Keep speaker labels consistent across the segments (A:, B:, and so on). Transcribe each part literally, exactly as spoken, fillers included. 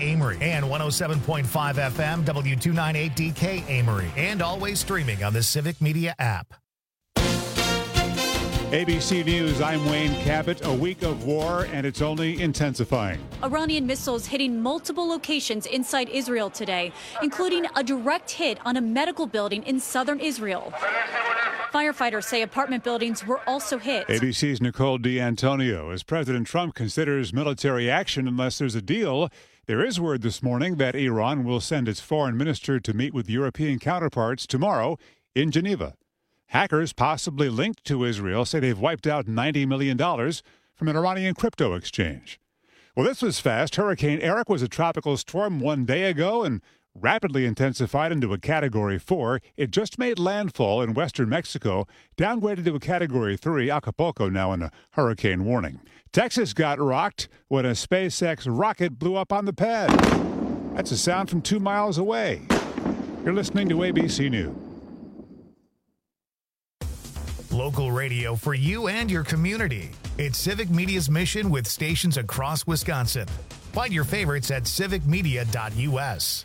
A: Amory, and one oh seven point five F M W two ninety-eight D K Amory, and always streaming on the Civic Media app.
B: A B C News, I'm Wayne Cabot. A week of war, and it's only intensifying.
C: Iranian missiles hitting multiple locations inside Israel today, including a direct hit on a medical building in southern Israel. Firefighters say apartment buildings were also hit.
B: A B C's Nicole D'Antonio. As President Trump considers military action unless there's a deal, there is word this morning that Iran will send its foreign minister to meet with European counterparts tomorrow in Geneva. Hackers possibly linked to Israel say they've wiped out ninety million dollars from an Iranian crypto exchange. Well, this was fast. Hurricane Eric was a tropical storm one day ago and rapidly intensified into a Category four. It just made landfall in western Mexico, downgraded to a Category three. Acapulco now in a hurricane warning. Texas got rocked when a SpaceX rocket blew up on the pad. That's a sound from two miles away. You're listening to A B C News.
A: Local radio for you and your community. It's Civic Media's mission with stations across Wisconsin. Find your favorites at civic media dot U S.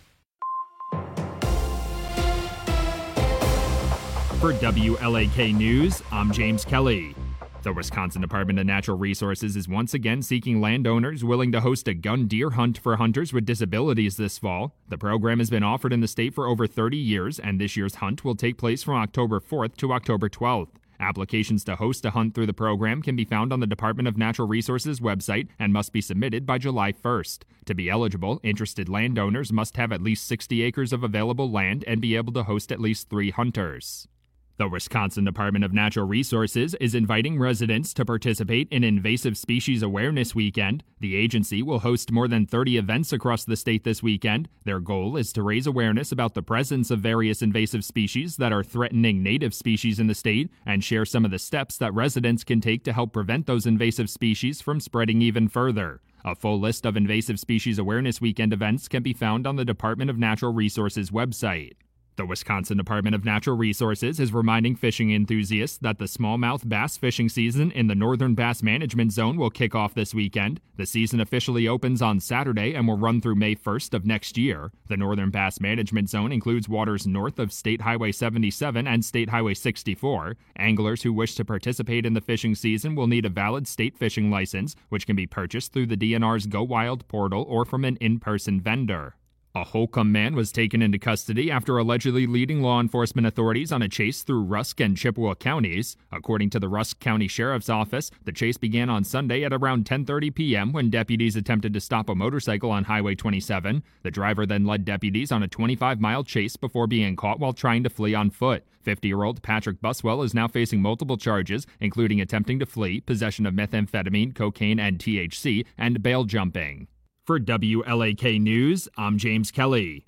D: For W L A K News, I'm James Kelly. The Wisconsin Department of Natural Resources is once again seeking landowners willing to host a gun deer hunt for hunters with disabilities this fall. The program has been offered in the state for over thirty years, and this year's hunt will take place from October fourth to October twelfth. Applications to host a hunt through the program can be found on the Department of Natural Resources website and must be submitted by July first. To be eligible, interested landowners must have at least sixty acres of available land and be able to host at least three hunters. The Wisconsin Department of Natural Resources is inviting residents to participate in Invasive Species Awareness Weekend. The agency will host more than thirty events across the state this weekend. Their goal is to raise awareness about the presence of various invasive species that are threatening native species in the state and share some of the steps that residents can take to help prevent those invasive species from spreading even further. A full list of Invasive Species Awareness Weekend events can be found on the Department of Natural Resources website. The Wisconsin Department of Natural Resources is reminding fishing enthusiasts that the smallmouth bass fishing season in the Northern Bass Management Zone will kick off this weekend. The season officially opens on Saturday and will run through May first of next year. The Northern Bass Management Zone includes waters north of State Highway seventy-seven and State Highway sixty-four. Anglers who wish to participate in the fishing season will need a valid state fishing license, which can be purchased through the D N R's Go Wild portal or from an in-person vendor. A Holcomb man was taken into custody after allegedly leading law enforcement authorities on a chase through Rusk and Chippewa counties. According to the Rusk County Sheriff's Office, the chase began on Sunday at around ten thirty p.m. when deputies attempted to stop a motorcycle on Highway twenty-seven. The driver then led deputies on a twenty-five mile chase before being caught while trying to flee on foot. fifty-year-old Patrick Buswell is now facing multiple charges, including attempting to flee, possession of methamphetamine, cocaine, and T H C, and bail jumping. For W L A K News, I'm James Kelly.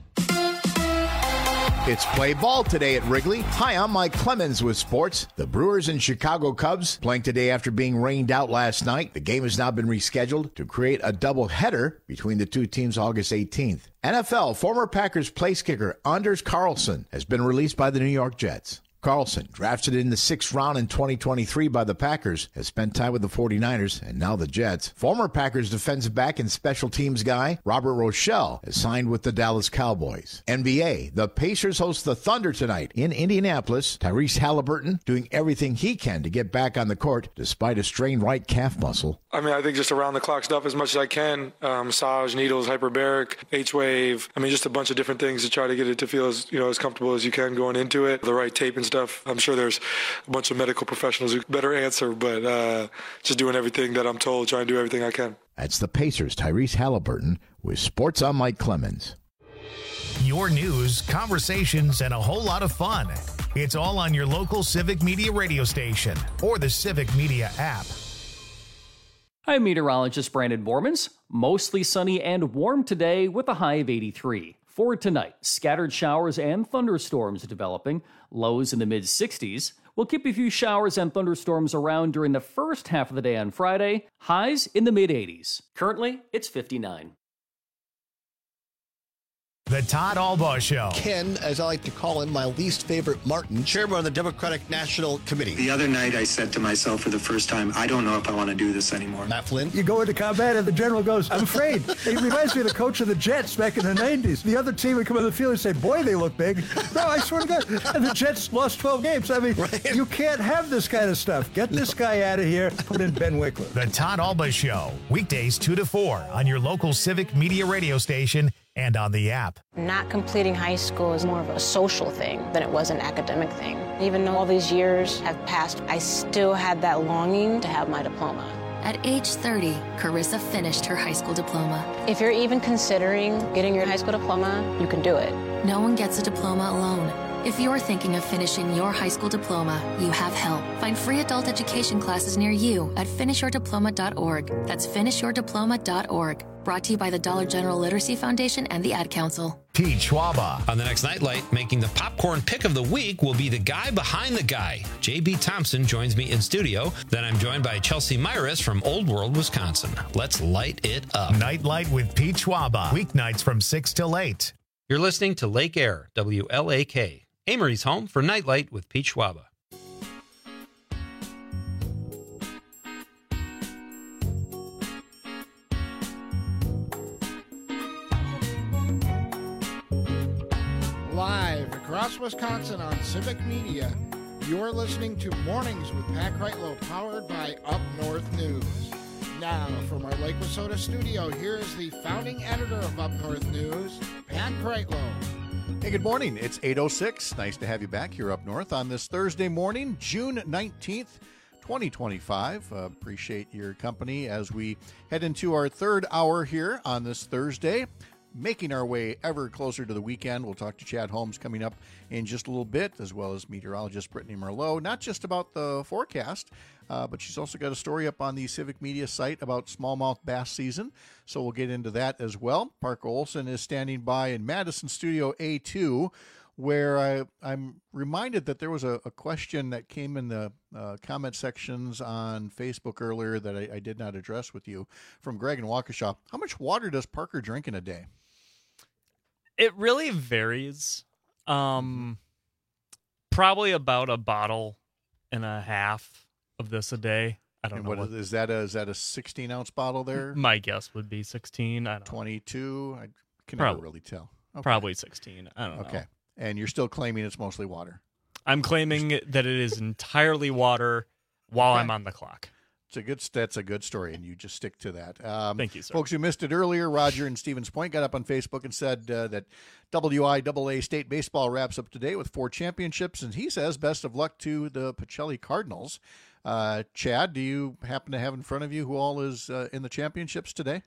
E: It's play ball today at Wrigley. Hi, I'm Mike Clemens with sports. The Brewers and Chicago Cubs playing today after being rained out last night. The game has now been rescheduled to create a doubleheader between the two teams August eighteenth. N F L, former Packers place kicker Anders Carlson has been released by the New York Jets. Carlson, drafted in the sixth round in twenty twenty-three by the Packers, has spent time with the forty-niners and now the Jets. Former Packers defensive back and special teams guy Robert Rochelle has signed with the Dallas Cowboys. N B A, the Pacers host the Thunder tonight in Indianapolis. Tyrese Halliburton doing everything he can to get back on the court despite a strained right calf muscle.
F: I mean, I think just around-the-clock stuff as much as I can. Um, massage, needles, hyperbaric, H-wave. I mean, just a bunch of different things to try to get it to feel as, you know, as comfortable as you can going into it. The right tape and stuff. I'm sure there's a bunch of medical professionals who better answer, but uh, just doing everything that I'm told, trying to do everything I can.
E: That's the Pacers' Tyrese Halliburton with Sports on Mike Clemens.
A: Your news, conversations, and a whole lot of fun. It's all on your local Civic Media radio station or the Civic Media app.
G: I'm meteorologist Brandon Bormans. Mostly sunny and warm today with a high of eighty-three. For tonight, scattered showers and thunderstorms developing. Lows in the mid-sixties. We'll keep a few showers and thunderstorms around during the first half of the day on Friday. Highs in the mid-eighties. Currently, it's fifty-nine.
A: The Todd Albaugh Show.
H: Ken, as I like to call him, my least favorite Martin, chairman of the Democratic National Committee.
I: The other night I said to myself for the first time, I don't know if I want to do this anymore.
H: Matt Flynn.
J: You go into combat and the general goes, I'm afraid. It reminds me of the coach of the Jets back in the nineties. The other team would come on the field and say, boy, they look big. No, I swear to God. And the Jets lost twelve games. I mean, right. You can't have this kind of stuff. Get this guy out of here. Put in Ben Wickler.
A: The Todd Albaugh Show. Weekdays two to four on your local Civic Media radio station and on the app.
K: Not completing high school is more of a social thing than it was an academic thing. Even though all these years have passed, I still had that longing to have my diploma.
L: At age thirty, Carissa finished her high school diploma.
K: If you're even considering getting your high school diploma, you can do it.
L: No one gets a diploma alone. If you're thinking of finishing your high school diploma, you have help. Find free adult education classes near you at finish your diploma dot org. That's finish your diploma dot org. Brought to you by the Dollar General Literacy Foundation and the Ad Council.
A: Pete Schwaba.
M: On the next Nightlight, making the popcorn pick of the week will be the guy behind the guy. J B Thompson joins me in studio. Then I'm joined by Chelsea Myris from Old World, Wisconsin. Let's light it up.
A: Nightlight with Pete Schwaba. Weeknights from six till eight.
M: You're listening to Lake Air, W L A K. Amory's home for Nightlight with Pete Schwaba.
N: Live across Wisconsin on Civic Media, you're listening to Mornings with Pat Kreitlow, powered by Up North News. Now, from our Lake Wissota studio, here is the founding editor of Up North News, Pat Kreitlow.
O: Hey, good morning. It's eight oh six. Nice to have you back here up north on this Thursday morning, June nineteenth, twenty twenty-five. Uh, appreciate your company as we head into our third hour here on this Thursday, making our way ever closer to the weekend. We'll talk to Chad Holmes coming up in just a little bit, as well as meteorologist Brittany Merlot, not just about the forecast, uh, but she's also got a story up on the Civic Media site about smallmouth bass season, so we'll get into that as well. Parker Olson is standing by in Madison Studio A two, where I, I'm reminded that there was a, a question that came in the uh, comment sections on Facebook earlier that I, I did not address with you from Greg in Waukesha. How much water does Parker drink in a day?
P: It really varies. Um, probably about a bottle and a half of this a day. I don't
O: and
P: know.
O: What, what is that? A, is that a sixteen ounce bottle there?
P: My guess would be sixteen. I don't
O: twenty-two. I can
P: probably,
O: never really tell. Okay.
P: Probably sixteen. I don't know.
O: Okay. And you're still claiming it's mostly water.
P: I'm claiming that it is entirely water while
O: okay.
P: I'm on the clock.
O: It's a good. That's a good story, and you just stick to that. Um,
P: Thank you, sir.
O: Folks who missed it earlier, Roger in Stevens Point got up on Facebook and said uh, that W I A A State Baseball wraps up today with four championships, and he says best of luck to the Pacelli Cardinals. Uh, Chad, do you happen to have in front of you who all is uh, in the championships today?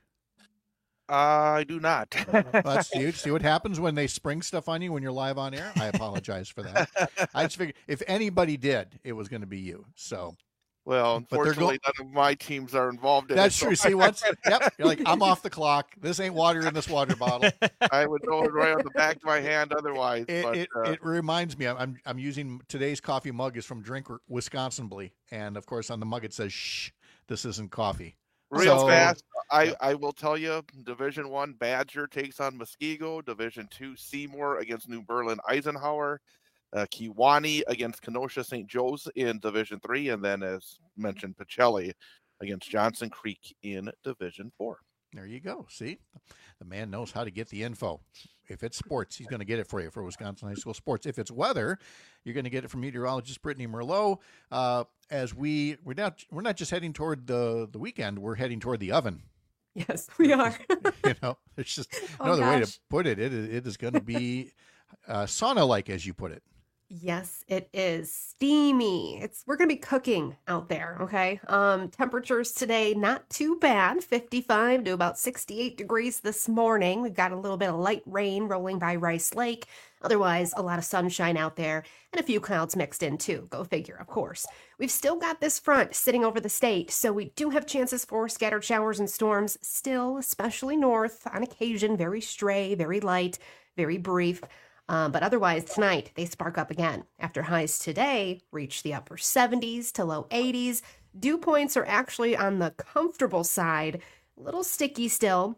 Q: Uh, I do not.
O: Well, that's huge. See what happens when they spring stuff on you when you're live on air? I apologize for that. I just figured if anybody did, it was going to be you. So.
Q: Well, unfortunately, go- none of my teams are involved in
O: That's
Q: it.
O: That's true. See, once, yep, you're like, I'm off the clock. This ain't water in this water bottle.
Q: I would know it right on the back of my hand otherwise.
O: It,
Q: but,
O: it,
Q: uh,
O: it reminds me, I'm I'm using today's coffee mug is from Drink Wisconsinly. And, of course, on the mug it says, shh, this isn't coffee.
Q: Real
O: so,
Q: fast, I,
O: yeah.
Q: I will tell you, Division One Badger takes on Muskego. Division Two Seymour against New Berlin Eisenhower. Uh, Kewanee against Kenosha Saint Joe's in Division Three, and then, as mentioned, Pacelli against Johnson Creek in Division Four.
O: There you go. See, the man knows how to get the info. If it's sports, he's going to get it for you for Wisconsin High School sports. If it's weather, you're going to get it from meteorologist Brittany Merlot. Uh, as we we're not we're not just heading toward the the weekend, we're heading toward the oven.
R: Yes, we are.
O: You know, it's just
R: oh,
O: no other
R: gosh.
O: way to put it. It is, it is going to be uh, sauna-like, as you put it.
R: Yes, it is steamy. It's we're going to be cooking out there, okay? Um, temperatures today, not too bad, fifty-five to about sixty-eight degrees this morning. We've got a little bit of light rain rolling by Rice Lake. Otherwise, a lot of sunshine out there and a few clouds mixed in too. Go figure, of course. We've still got this front sitting over the state, so we do have chances for scattered showers and storms still, especially north, on occasion, very stray, very light, very brief. Um, but otherwise, tonight, they spark up again. After highs today reach the upper seventies to low eighties, dew points are actually on the comfortable side. A little sticky still.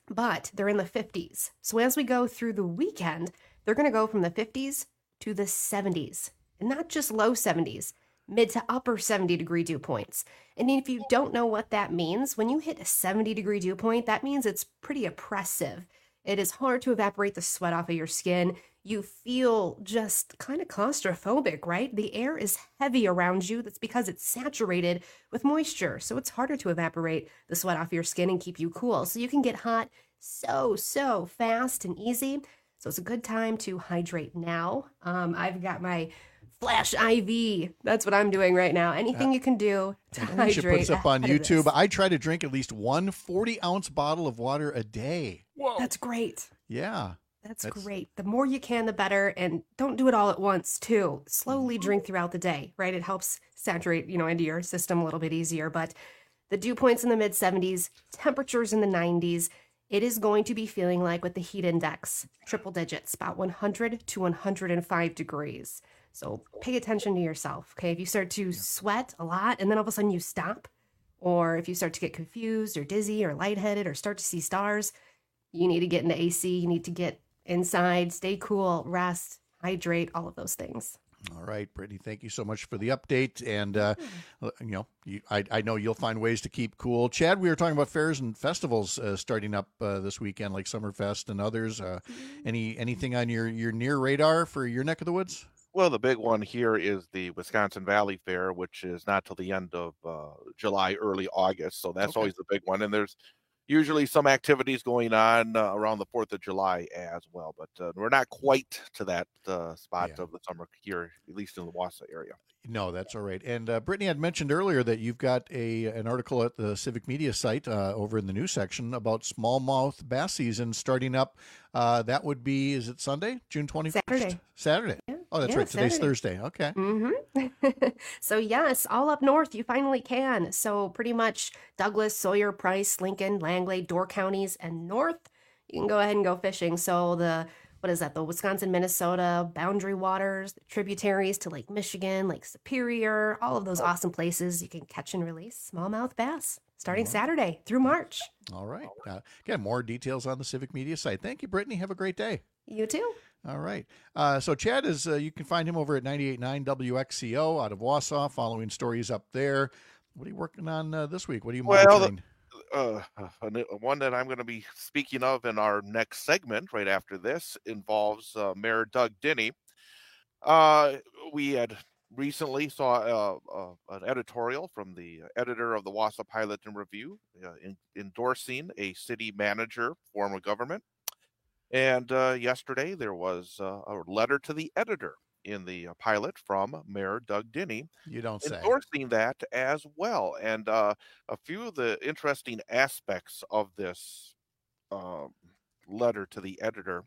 R: but they're in the fifties. So as we go through the weekend, they're going to go from the fifties to the seventies, and not just low seventies, mid to upper seventy degree dew points. And if you don't know what that means, when you hit a seventy degree dew point, that means it's pretty oppressive. It is hard to evaporate the sweat off of your skin. You feel just kind of claustrophobic, right? The air is heavy around you. That's because it's saturated with moisture. So it's harder to evaporate the sweat off your skin and keep you cool. So you can get hot so, so fast and easy. So it's a good time to hydrate now. Um, I've got my Flash I V. That's what I'm doing right now. Anything uh, you can do to
O: we
R: hydrate.
O: should put this up on YouTube. I try to drink at least one forty ounce bottle of water a day.
R: Whoa. That's great.
O: Yeah.
R: That's, That's great. The more you can, the better. And don't do it all at once, too. Slowly drink throughout the day, right? It helps saturate, you know, into your system a little bit easier. But the dew points in the mid seventies, temperatures in the nineties, it is going to be feeling like with the heat index, triple digits, about one hundred to one hundred five degrees. So pay attention to yourself, okay? If you start to sweat a lot and then all of a sudden you stop, or if you start to get confused or dizzy or lightheaded or start to see stars, you need to get into A C, you need to get inside, stay cool, rest, hydrate, all of those things.
O: All right, Brittany, thank you so much for the update. And, uh, you know, you, I, I know you'll find ways to keep cool. Chad, we were talking about fairs and festivals uh, starting up uh, this weekend, like Summerfest and others. Uh, any anything on your, your near radar for your neck of the woods?
Q: Well, the big one here is the Wisconsin Valley Fair, which is not till the end of uh, July, early August. So that's okay. Always the big one. And there's usually some activities going on uh, around the fourth of July as well. But uh, we're not quite to that uh, spot yeah. of the summer here, at least in the Wausau area.
O: No, that's all right. And uh, Brittany had mentioned earlier that you've got a an article at the Civic Media site uh, over in the news section about smallmouth bass season starting up. Uh, that would be, is it Sunday, June twenty-first?
R: Saturday.
O: Saturday.
R: Yeah.
O: Oh, that's
R: yeah,
O: right. Today's
R: Saturday.
O: Thursday. Okay.
R: Mm-hmm. So, yes, all up north, you finally can. So pretty much Douglas, Sawyer, Price, Lincoln, Langley, Door counties, and north, you can go ahead and go fishing. So the What is that? The Wisconsin, Minnesota boundary waters, the tributaries to Lake Michigan, Lake Superior, all of those awesome places you can catch and release smallmouth bass starting right. Saturday through March.
O: All right. Uh, again, more details on the Civic Media site. Thank you, Brittany. Have a great day.
R: You too.
O: All right. Uh, so Chad is, uh, you can find him over at ninety-eight point nine W X C O out of Wausau, following stories up there. What are you working on uh, this week? What are you monitoring?
Q: Well, Uh, one that I'm going to be speaking of in our next segment right after this involves uh, Mayor Doug Dinny. Uh, we had recently saw uh, uh, an editorial from the editor of the Wausau Pilot and Review uh, in, endorsing a city manager form of government. And uh, yesterday there was uh, a letter to the editor in the uh, Pilot from Mayor Doug Dinny.
O: You don't say.
Q: Endorsing that as well. And uh, a few of the interesting aspects of this um, letter to the editor.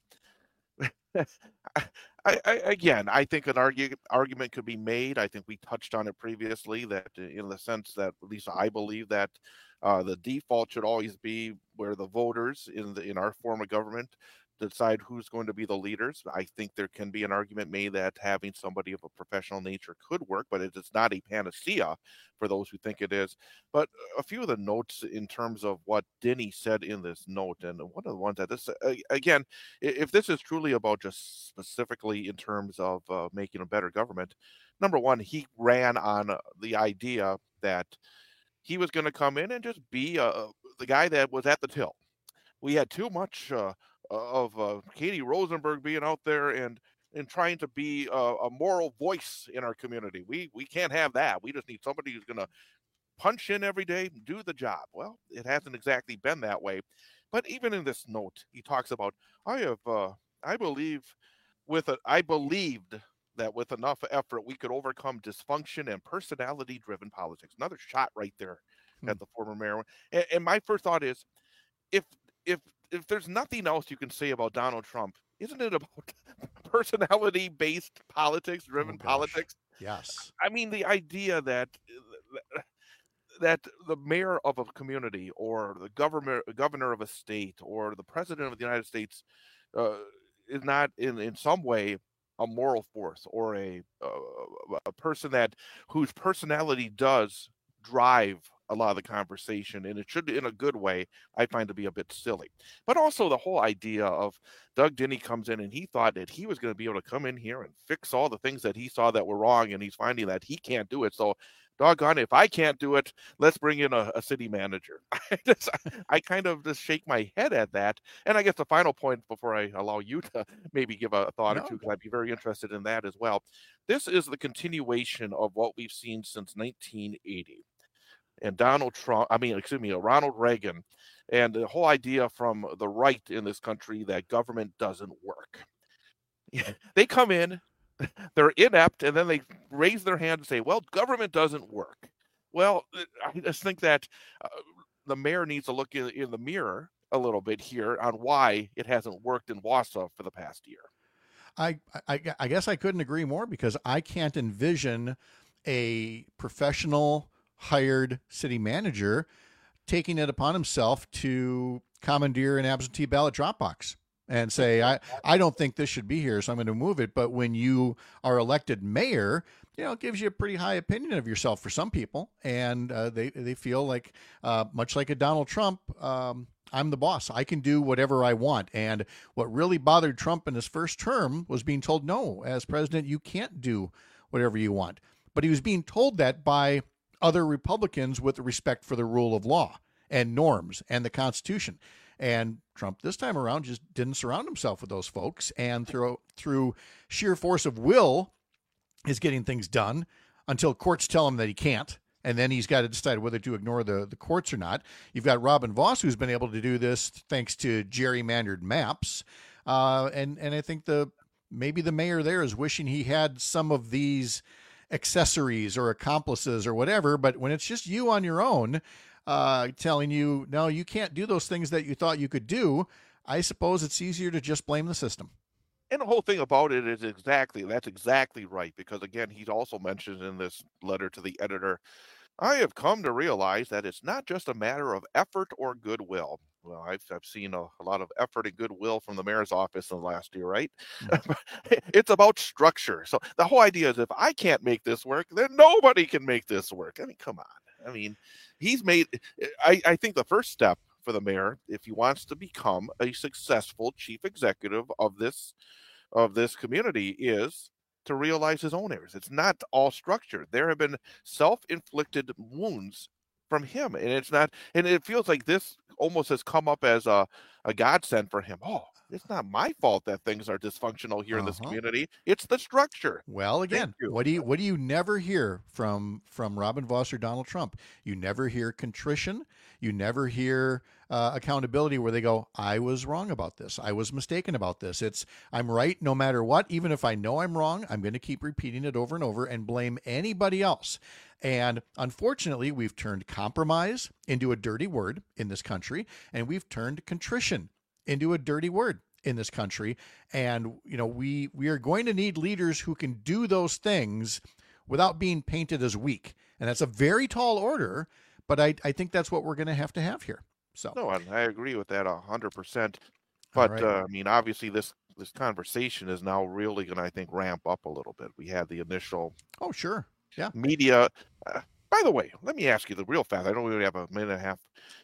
Q: I, I, again, I think an argue, argument could be made. I think we touched on it previously, that in the sense that, at least I believe, that uh, the default should always be where the voters in the in our form of government decide who's going to be the leaders. I think there can be an argument made that having somebody of a professional nature could work, but it is not a panacea for those who think it is. But a few of the notes in terms of what Dinny said in this note, and one of the ones that this, again, if this is truly about just specifically in terms of uh, making a better government, number one, he ran on the idea that he was going to come in and just be uh, the guy that was at the till. We had too much uh, of uh, Katie Rosenberg being out there and and trying to be a, a moral voice in our community. We we can't have that. We just need somebody who's going to punch in every day and do the job. Well, it hasn't exactly been that way. But even in this note, he talks about, I have, uh, I believe with a, I believed that with enough effort, we could overcome dysfunction and personality-driven politics. Another shot right there hmm. at the former mayor. And, and my first thought is, if if if there's nothing else you can say about Donald Trump, isn't it about personality-based politics, driven oh, politics?
O: Yes.
Q: I mean, the idea that that the mayor of a community or the governor governor of a state or the president of the United States uh, is not in, in some way a moral force or a uh, a person that whose personality does drive a lot of the conversation, and it should, in a good way, I find to be a bit silly. But also the whole idea of Doug Denny comes in and he thought that he was going to be able to come in here and fix all the things that he saw that were wrong, and he's finding that he can't do it. So doggone, if I can't do it, let's bring in a, a city manager. I, just, I kind of just shake my head at that. And I guess the final point before I allow you to maybe give a thought no. or two, because I'd be very interested in that as well. This is the continuation of what we've seen since nineteen eighty. And Donald Trump, I mean, excuse me, Ronald Reagan, and the whole idea from the right in this country that government doesn't work. They come in, they're inept, and then they raise their hand and say, well, government doesn't work. Well, I just think that uh, the mayor needs to look in, in the mirror a little bit here on why it hasn't worked in Wausau for the past year.
O: I, I, I guess I couldn't agree more, because I can't envision a professional hired city manager taking it upon himself to commandeer an absentee ballot drop box and say, I, I don't think this should be here, so I'm going to move it. But when you are elected mayor, you know, it gives you a pretty high opinion of yourself for some people. And uh, they, they feel like, uh, much like a Donald Trump, um, I'm the boss. I can do whatever I want. And what really bothered Trump in his first term was being told, no, as president, you can't do whatever you want. But he was being told that by other Republicans with respect for the rule of law and norms and the Constitution. And Trump this time around just didn't surround himself with those folks, and through through sheer force of will is getting things done until courts tell him that he can't. And then he's got to decide whether to ignore the, the courts or not. You've got Robin Vos, who's been able to do this thanks to gerrymandered maps. Uh, and, and I think the maybe the mayor there is wishing he had some of these accessories or accomplices or whatever. But when it's just you on your own, uh, telling you, no, you can't do those things that you thought you could do, I suppose it's easier to just blame the system.
Q: And the whole thing about it is exactly, that's exactly right. Because again, he's also mentioned in this letter to the editor, I have come to realize that it's not just a matter of effort or goodwill. Well, I've, I've seen a, a lot of effort and goodwill from the mayor's office in the last year, right? Mm-hmm. It's about structure. So the whole idea is, if I can't make this work, then nobody can make this work. I mean, come on. I mean, he's made, I, I think the first step for the mayor, if he wants to become a successful chief executive of this, of this community, is to realize his own errors. It's not all structure. There have been self-inflicted wounds from him, and it's not, and it feels like this almost has come up as a, a godsend for him. Oh, it's not my fault that things are dysfunctional here uh-huh. in this community. It's the structure.
O: Well, again, what do you what do you never hear from from Robin Vos or Donald Trump? You never hear contrition. You never hear uh, accountability where they go, I was wrong about this. I was mistaken about this. It's I'm right no matter what. Even if I know I'm wrong, I'm going to keep repeating it over and over and blame anybody else. And unfortunately, we've turned compromise into a dirty word in this country, and we've turned contrition into a dirty word in this country. And, you know, we, we are going to need leaders who can do those things without being painted as weak. And that's a very tall order, but I, I think that's what we're going to have to have here. So
Q: no, I agree with that a hundred percent. But right. uh, I mean, obviously this, this conversation is now really going to, I think, ramp up a little bit. We had the initial,
O: Oh, sure. Yeah.
Q: media. Uh, by the way, let me ask you the real fast. I know we only have a minute and a half.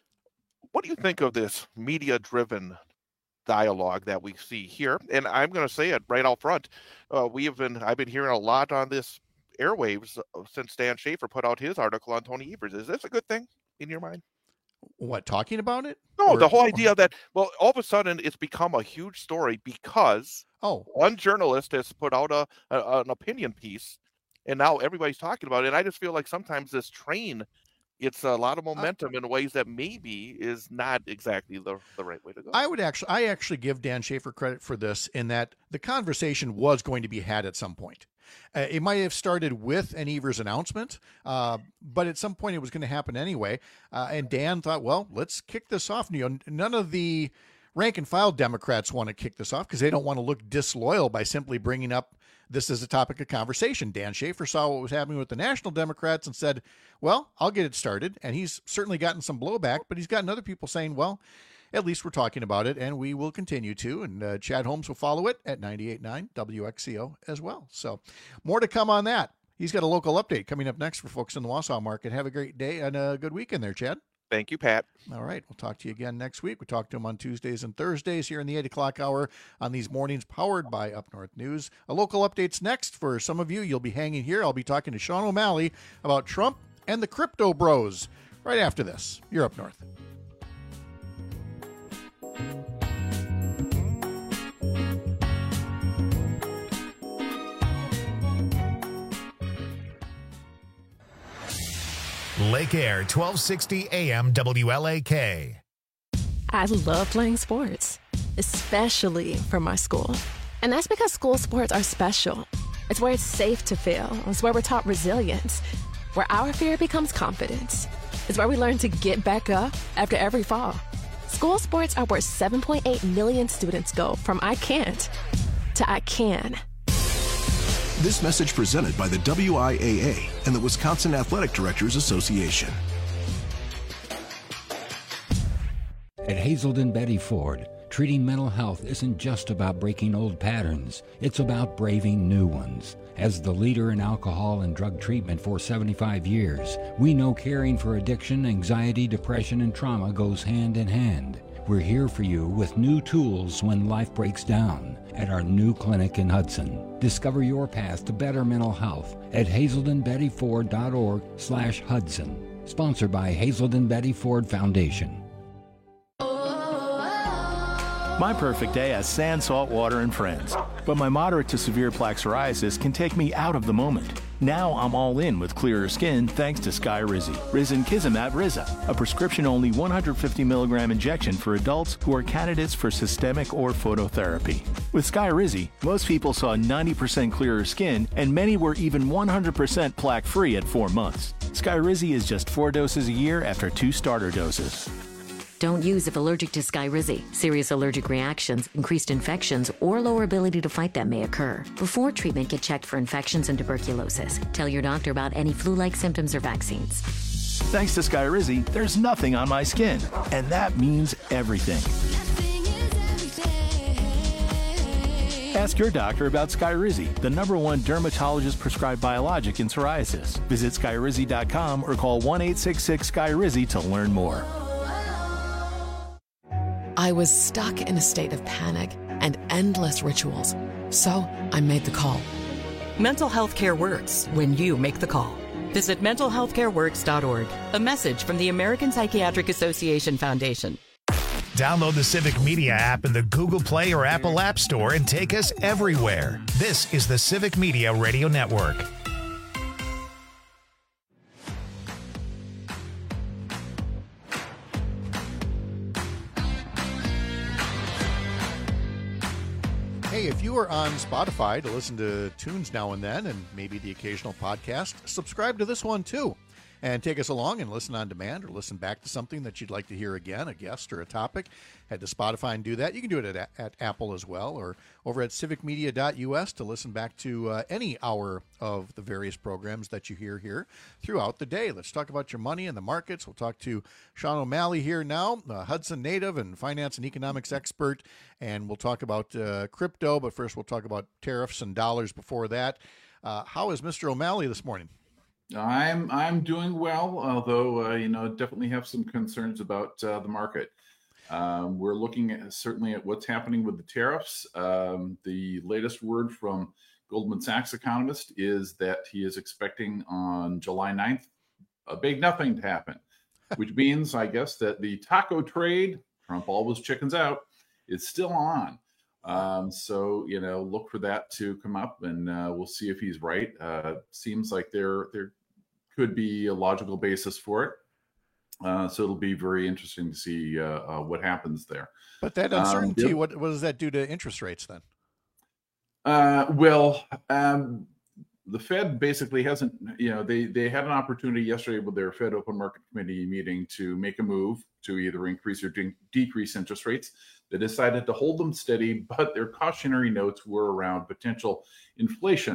Q: What do you think of this media-driven dialogue that we see here? And I'm going to say it right out front. Uh, we have been, I've been hearing a lot on this airwaves since Dan Schaefer put out his article on Tony Evers. Is this a good thing in your mind?
O: What, talking about it?
Q: No,
O: or,
Q: the whole idea that, well, all of a sudden it's become a huge story because
O: oh.
Q: one journalist has put out a, a an opinion piece, and now everybody's talking about it. And I just feel like sometimes this train, it's a lot of momentum uh, in ways that maybe is not exactly the, the right way to go.
O: I would actually, I actually give Dan Schaefer credit for this in that the conversation was going to be had at some point. Uh, it might have started with an Evers announcement, uh, but at some point it was going to happen anyway. Uh, and Dan thought, well, let's kick this off. You know, none of the rank and file Democrats want to kick this off because they don't want to look disloyal by simply bringing up this as a topic of conversation. Dan Schaefer saw what was happening with the national Democrats and said, well, I'll get it started. And he's certainly gotten some blowback, but he's gotten other people saying, well, at least we're talking about it, and we will continue to. And uh, Chad Holmes will follow it at ninety-eight point nine W X C O as well. So more to come on that. He's got a local update coming up next for folks in the Wausau market. Have a great day and a good weekend there, Chad.
Q: Thank you, Pat.
O: All right. We'll talk to you again next week. We talk to him on Tuesdays and Thursdays here in the eight o'clock hour on these mornings powered by Up North News. A local update's next. For some of you, you'll be hanging here. I'll be talking to Sean O'Malley about Trump and the crypto bros right after this. You're Up North.
A: Lake Air, twelve sixty A M W L A K.
S: I love playing sports, especially for my school. And that's because school sports are special. It's where it's safe to fail. It's where we're taught resilience, where our fear becomes confidence. It's where we learn to get back up after every fall. School sports are where seven point eight million students go from I can't to I can.
T: This message presented by the W I A A and the Wisconsin Athletic Directors Association.
U: At Hazelden Betty Ford, treating mental health isn't just about breaking old patterns. It's about braving new ones. As the leader in alcohol and drug treatment for seventy-five years, we know caring for addiction, anxiety, depression, and trauma goes hand in hand. We're here for you with new tools when life breaks down at our new clinic in Hudson. Discover your path to better mental health at hazelden betty ford dot org slash Hudson. Sponsored by Hazelden Betty Ford Foundation.
V: My perfect day has sand, salt water, and friends. But my moderate to severe plaque psoriasis can take me out of the moment. Now I'm all in with clearer skin thanks to Skyrizi. Risankizumab Riza, a prescription-only one hundred fifty milligram injection for adults who are candidates for systemic or phototherapy. With Skyrizi, most people saw ninety percent clearer skin, and many were even one hundred percent plaque-free at four months. Skyrizi is just four doses a year after two starter doses.
W: Don't use if allergic to Skyrizi. Serious allergic reactions, increased infections, or lower ability to fight them may occur. Before treatment, get checked for infections and tuberculosis. Tell your doctor about any flu-like symptoms or vaccines.
V: Thanks to Skyrizi, there's nothing on my skin, and that means everything. Ask your doctor about Skyrizi, the number one dermatologist-prescribed biologic in psoriasis. Visit skyrizi dot com or call one eight six six Skyrizi to learn more.
X: I was stuck in a state of panic and endless rituals. So I made the call.
Y: Mental health care works when you make the call. Visit mental health care works dot org. A message from the American Psychiatric Association Foundation.
A: Download the Civic Media app in the Google Play or Apple App Store and take us everywhere. This is the Civic Media Radio Network.
O: Hey, if you are on Spotify to listen to tunes now and then and maybe the occasional podcast, subscribe to this one too. And take us along and listen on demand or listen back to something that you'd like to hear again, a guest or a topic. Head to Spotify and do that. You can do it at, at Apple as well or over at civic media dot U S to listen back to uh, any hour of the various programs that you hear here throughout the day. Let's talk about your money and the markets. We'll talk to Sean O'Malley here now, a Hudson native and finance and economics expert, and we'll talk about uh, crypto. But first, we'll talk about tariffs and dollars before that. Uh, how is Mister O'Malley this morning?
Z: I'm I'm doing well, although uh, you know definitely have some concerns about uh, the market. Um, we're looking at, certainly at what's happening with the tariffs. Um, the latest word from Goldman Sachs economist is that he is expecting on July ninth a big nothing to happen, which means, I guess, that the taco trade, Trump always chickens out, is still on. Um, so, you know, look for that to come up and uh, we'll see if he's right. Uh, seems like there there could be a logical basis for it. Uh, so it'll be very interesting to see uh, uh, what happens there.
O: But that uncertainty,
Z: um, yeah.
O: what, what does that do to interest rates then?
Z: Uh, well, um, the Fed basically hasn't, you know, they, they had an opportunity yesterday with their Fed Open Market Committee meeting to make a move to either increase or de- decrease interest rates. They decided to hold them steady, but their cautionary notes were around potential inflation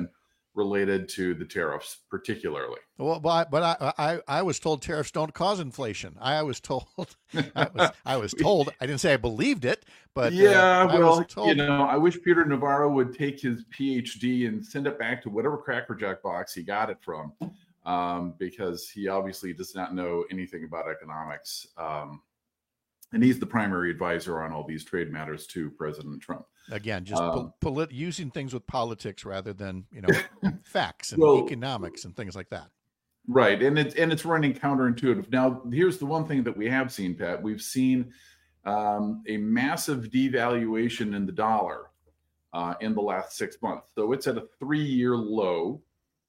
Z: related to the tariffs, particularly.
O: Well, but but I, I I was told tariffs don't cause inflation. I was told I was I was told. I didn't say I believed it, but
Z: yeah,
O: uh,
Z: well,
O: I was told.
Z: you know, I wish Peter Navarro would take his P H D and send it back to whatever Cracker Jack box he got it from, um, because he obviously does not know anything about economics. Um, And he's the primary advisor on all these trade matters to President Trump.
O: Again, just
Z: um,
O: po- polit- using things with politics rather than, you know, facts and
Z: well,
O: economics and things like that.
Z: Right, and it's and it's running counterintuitive. Now, here's the one thing that we have seen, Pat. We've seen um, a massive devaluation in the dollar uh, in the last six months. So it's at a three-year low.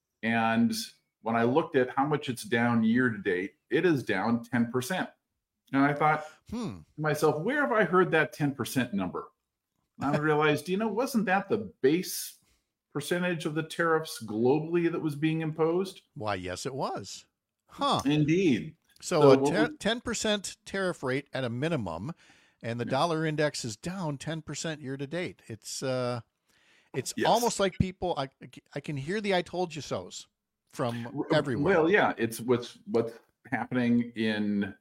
Z: And when I looked at how much it's down year to date, it is down ten percent. And I thought
O: hmm.
Z: to myself, where have I heard that ten percent number? And I realized, you know, wasn't that the base percentage of the tariffs globally that was being imposed?
O: Why, yes, it was. Huh.
Z: Indeed.
O: So,
Z: So
O: a
Z: what
O: ter-
Z: we-
O: ten percent tariff rate at a minimum, and the dollar index is down ten percent year to date. It's uh, it's
Z: Yes.
O: almost like people, I, I can hear the I told you so's from everywhere.
Z: Well, yeah, it's what's what's happening in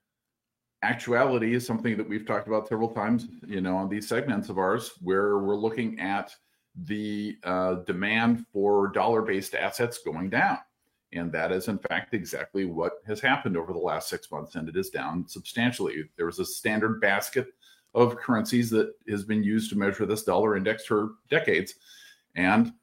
Z: actuality is something that we've talked about several times, you know, on these segments of ours, where we're looking at the uh, demand for dollar-based assets going down. And that is, in fact, exactly what has happened over the last six months, and it is down substantially. There was a standard basket of currencies that has been used to measure this dollar index for decades. And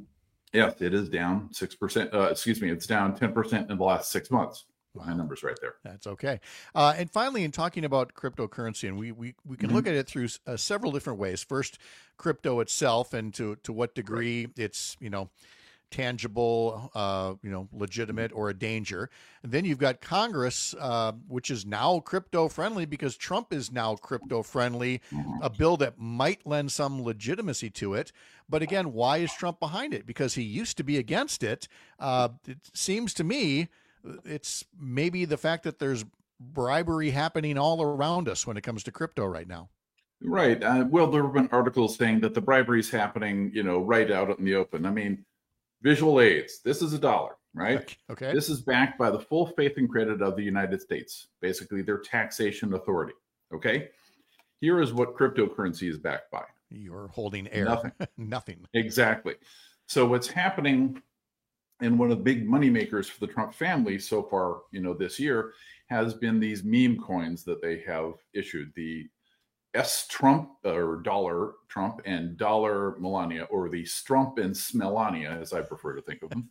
Z: yes, it is down six percent. Uh, excuse me, it's down ten percent in the last six months. My numbers right there.
O: That's okay. Uh, and finally, in talking about cryptocurrency, and we we, we can
Z: Mhm.
O: look at it through uh, several different ways. First, crypto itself, and to to what degree it's, you know, tangible, uh, you know, legitimate, or a danger. And then you've got Congress, uh, which is now crypto friendly because Trump is now crypto friendly, a bill that might lend some legitimacy to it. But again, why is Trump behind it? Because he used to be against it. Uh, it seems to me it's maybe the fact that there's bribery happening all around us when it comes to crypto right now.
Z: Right. Uh, well, there have been articles saying that the bribery is happening, you know, right out in the open. I mean, visual aids. This is a dollar, right?
O: Okay.
Z: This is backed by the full faith and credit of the United States, basically their taxation authority. Okay. Here is what cryptocurrency is backed by.
O: You're holding air.
Z: Nothing.
O: Nothing.
Z: Exactly. So what's happening, and one of the big money makers for the Trump family so far, you know, this year has been these meme coins that they have issued. The S Trump or dollar Trump and dollar Melania, or the Strump and Smelania, as I prefer to think of them,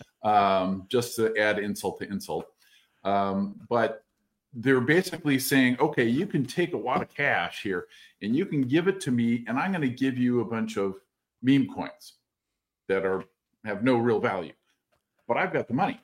Z: um, just to add insult to insult. Um, but they're basically saying, okay, you can take a lot of cash here and you can give it to me, and I'm going to give you a bunch of meme coins that are have no real value, but I've got the money.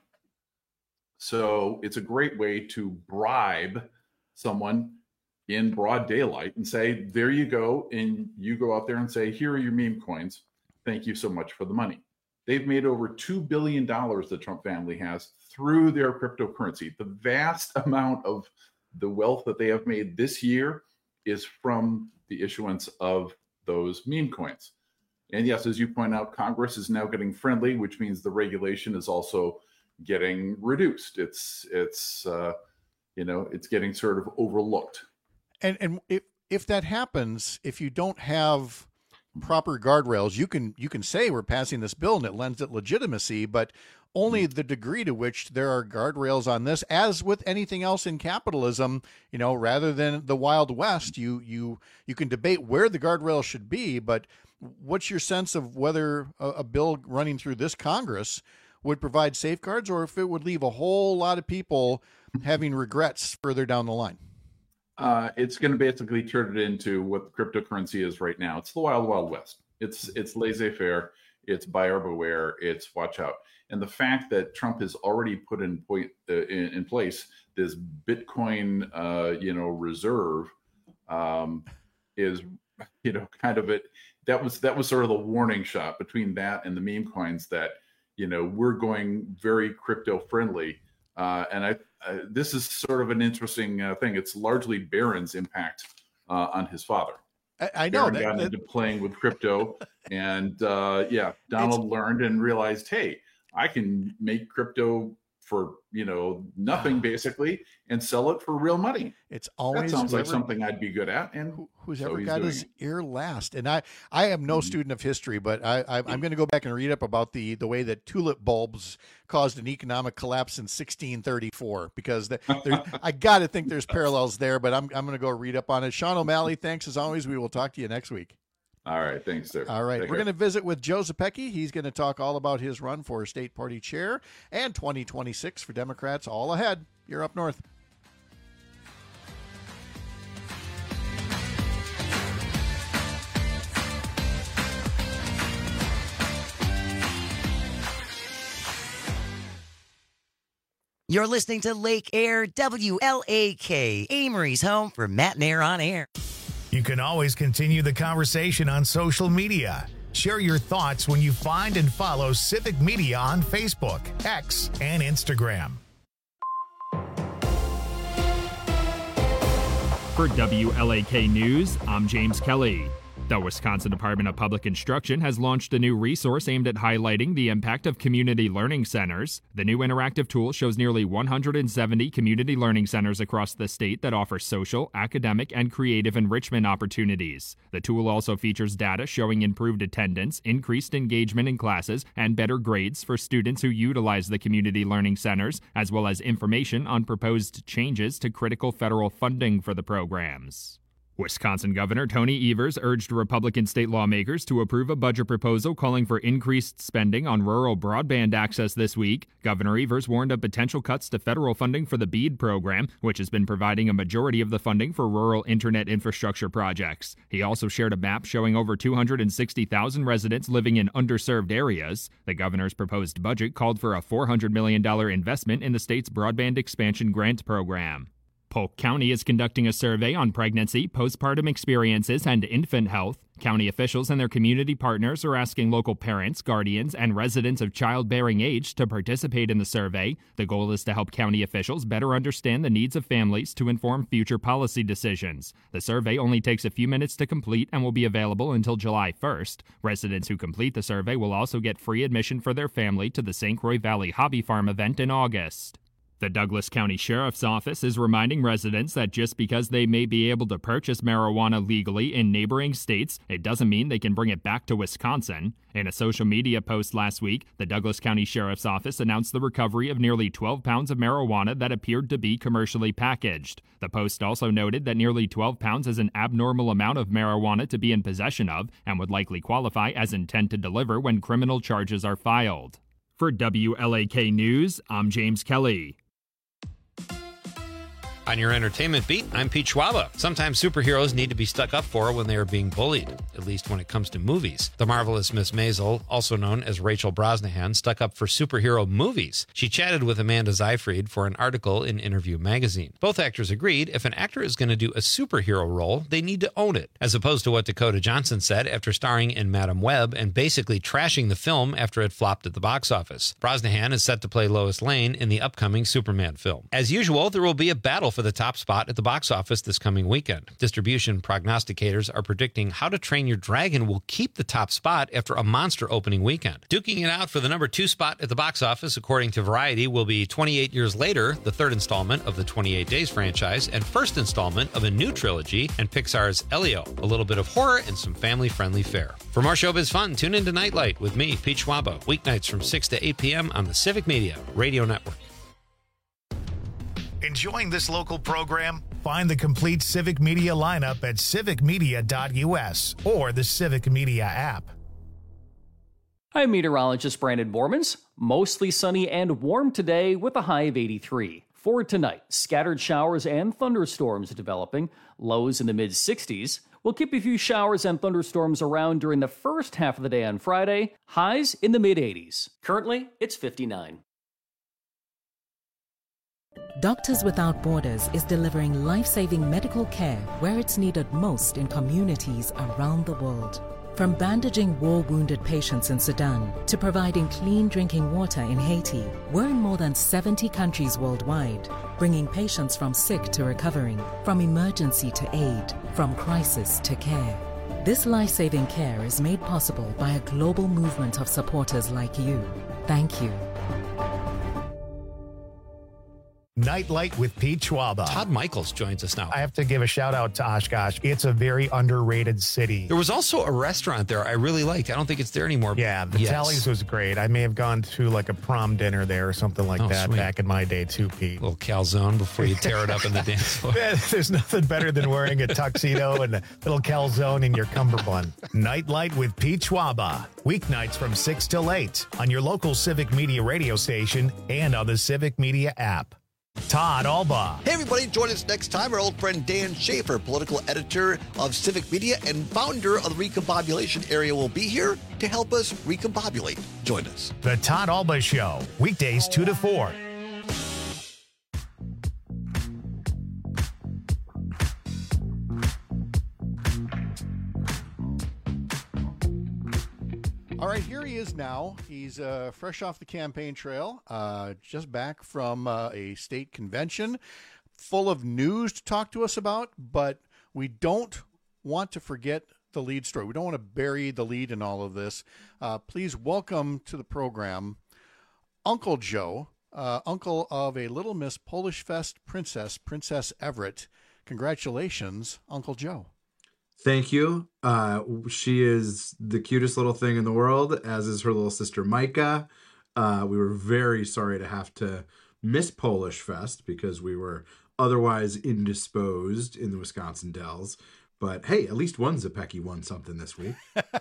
Z: So it's a great way to bribe someone in broad daylight and say, there you go. And you go out there and say, here are your meme coins. Thank you so much for the money. They've made over two billion dollars, the Trump family has, through their cryptocurrency. The vast amount of the wealth that they have made this year is from the issuance of those meme coins. And yes, as you point out, Congress is now getting friendly, which means the regulation is also getting reduced. It's, it's uh, you know, it's getting sort of overlooked.
O: And and if if that happens, if you don't have proper guardrails, you can you can say we're passing this bill and it lends it legitimacy, but only the degree to which there are guardrails on this, as with anything else in capitalism, you know, rather than the Wild West, you you you can debate where the guardrails should be, but what's your sense of whether a, a bill running through this Congress would provide safeguards, or if it would leave a whole lot of people having regrets further down the line?
Z: Uh, it's going to basically turn it into what cryptocurrency is right now. It's the wild, wild west. It's it's laissez-faire. It's buyer beware. It's watch out. And the fact that Trump has already put in point uh, in, in place this Bitcoin, uh, you know, reserve um, is, you know, kind of it. That was that was sort of the warning shot between that and the meme coins that, you know, we're going very crypto friendly. Uh, and I, uh, this is sort of an interesting uh, thing. It's largely Barron's impact uh, on his father.
O: I, I know
Z: Barron
O: that,
Z: got
O: that
Z: into playing with crypto, And uh, yeah, Donald it's... learned and realized, hey, I can make crypto for, you know, nothing basically and sell it for real money.
O: It's always
Z: that sounds
O: whoever,
Z: like something I'd be good at. And
O: who's
Z: so
O: ever got his it. ear last. And I, I am no mm-hmm. student of history, but I, I, I'm going to go back and read up about the, the way that tulip bulbs caused an economic collapse in sixteen thirty-four, because the, I got to think there's parallels there, but I'm, I'm going to go read up on it. Sean O'Malley, thanks as always. We will talk to you next week.
Z: All right. Thanks, sir.
O: All right.
Z: Take
O: We're
Z: care.
O: going to visit with Joe Zepecki. He's going to talk all about his run for state party chair and twenty twenty-six for Democrats all ahead. You're up north.
B: You're listening to Lake Air W L A K, Amory's home for Matt and Air on Air.
A: You can always continue the conversation on social media. Share your thoughts when you find and follow Civic Media on Facebook, X, and Instagram.
C: For W L A K News, I'm James Kelly. The Wisconsin Department of Public Instruction has launched a new resource aimed at highlighting the impact of community learning centers. The new interactive tool shows nearly one hundred seventy community learning centers across the state that offer social, academic, and creative enrichment opportunities. The tool also features data showing improved attendance, increased engagement in classes, and better grades for students who utilize the community learning centers, as well as information on proposed changes to critical federal funding for the programs. Wisconsin Governor Tony Evers urged Republican state lawmakers to approve a budget proposal calling for increased spending on rural broadband access this week. Governor Evers warned of potential cuts to federal funding for the BEAD program, which has been providing a majority of the funding for rural internet infrastructure projects. He also shared a map showing over two hundred sixty thousand residents living in underserved areas. The governor's proposed budget called for a four hundred million dollars investment in the state's broadband expansion grant program. Polk County is conducting a survey on pregnancy, postpartum experiences, and infant health. County officials and their community partners are asking local parents, guardians, and residents of childbearing age to participate in the survey. The goal is to help county officials better understand the needs of families to inform future policy decisions. The survey only takes a few minutes to complete and will be available until July first. Residents who complete the survey will also get free admission for their family to the Saint Croix Valley Hobby Farm event in August. The Douglas County Sheriff's Office is reminding residents that just because they may be able to purchase marijuana legally in neighboring states, it doesn't mean they can bring it back to Wisconsin. In a social media post last week, the Douglas County Sheriff's Office announced the recovery of nearly twelve pounds of marijuana that appeared to be commercially packaged. The post also noted that nearly twelve pounds is an abnormal amount of marijuana to be in possession of and would likely qualify as intent to deliver when criminal charges are filed. For W L A K News, I'm James Kelly.
M: On your entertainment beat, I'm Pete Schwaba. Sometimes superheroes need to be stuck up for when they are being bullied, at least when it comes to movies. The marvelous Miss Maisel, also known as Rachel Brosnahan, stuck up for superhero movies. She chatted with Amanda Seyfried for an article in Interview magazine. Both actors agreed if an actor is going to do a superhero role, they need to own it, as opposed to what Dakota Johnson said after starring in Madam Web and basically trashing the film after it flopped at the box office. Brosnahan is set to play Lois Lane in the upcoming Superman film. As usual, there will be a battle for the top spot at the box office this coming weekend. Distribution prognosticators are predicting How to Train Your Dragon will keep the top spot after a monster opening weekend. Duking it out for the number two spot at the box office, according to Variety, will be twenty-eight Years Later, the third installment of the twenty-eight Days franchise, and first installment of a new trilogy, and Pixar's Elio, a little bit of horror and some family-friendly fare. For more showbiz fun, tune into Nightlight with me, Pete Schwaba, weeknights from six to eight p.m. on the Civic Media Radio Network.
A: Enjoying this local program? Find the complete Civic Media lineup at civic media dot u s or the Civic Media app.
D: I'm meteorologist Brandon Bormans. Mostly sunny and warm today with a high of eighty-three. For tonight, scattered showers and thunderstorms developing, lows in the mid sixties. We'll keep a few showers and thunderstorms around during the first half of the day on Friday, highs in the mid eighties. Currently, it's fifty-nine.
E: Doctors Without Borders is delivering life-saving medical care where it's needed most in communities around the world. From bandaging war-wounded patients in Sudan to providing clean drinking water in Haiti, we're in more than seventy countries worldwide, bringing patients from sick to recovering, from emergency to aid, from crisis to care. This life-saving care is made possible by a global movement of supporters like you. Thank you.
A: Nightlight with Pete Schwaba.
M: Todd Michaels joins us now.
A: I have to give a shout out to Oshkosh. It's a very underrated city.
M: There was also a restaurant there I really liked. I don't think it's there anymore.
A: Yeah, the
M: yes.
A: Tallies was great. I may have gone to like a prom dinner there or something like
M: oh,
A: that
M: sweet.
A: back in my day too, Pete.
M: A little calzone before you tear it up in the dance floor.
A: There's nothing better than wearing a tuxedo and a little calzone in your cummerbund. Nightlight with Pete Schwaba. Weeknights from six till eight on your local Civic Media radio station and on the Civic Media app. Todd Alba.
F: Hey, everybody, join us next time. Our old friend Dan Schaefer, political editor of Civic Media and founder of the Recombobulation Area, will be here to help us recombobulate. Join us.
A: The Todd Alba Show, weekdays two to four.
O: All right, here he is now. He's uh, fresh off the campaign trail, uh, just back from uh, a state convention, full of news to talk to us about, but we don't want to forget the lead story. We don't want to bury the lead in all of this. Uh, please welcome to the program Uncle Joe, uh, uncle of a Little Miss Polish Fest princess, Princess Everett. Congratulations, Uncle Joe.
G: Thank you. Uh, she is the cutest little thing in the world, as is her little sister Micah. Uh, we were very sorry to have to miss Polish Fest because we were otherwise indisposed in the Wisconsin Dells. But hey, at least one Zepecki won something this week.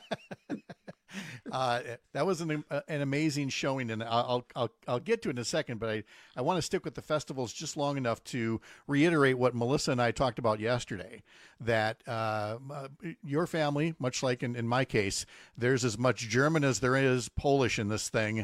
O: Uh, that was an an amazing showing, and I'll I'll I'll get to it in a second. But I, I want to stick with the festivals just long enough to reiterate what Melissa and I talked about yesterday. That uh, your family, much like in, in my case, there's as much German as there is Polish in this thing,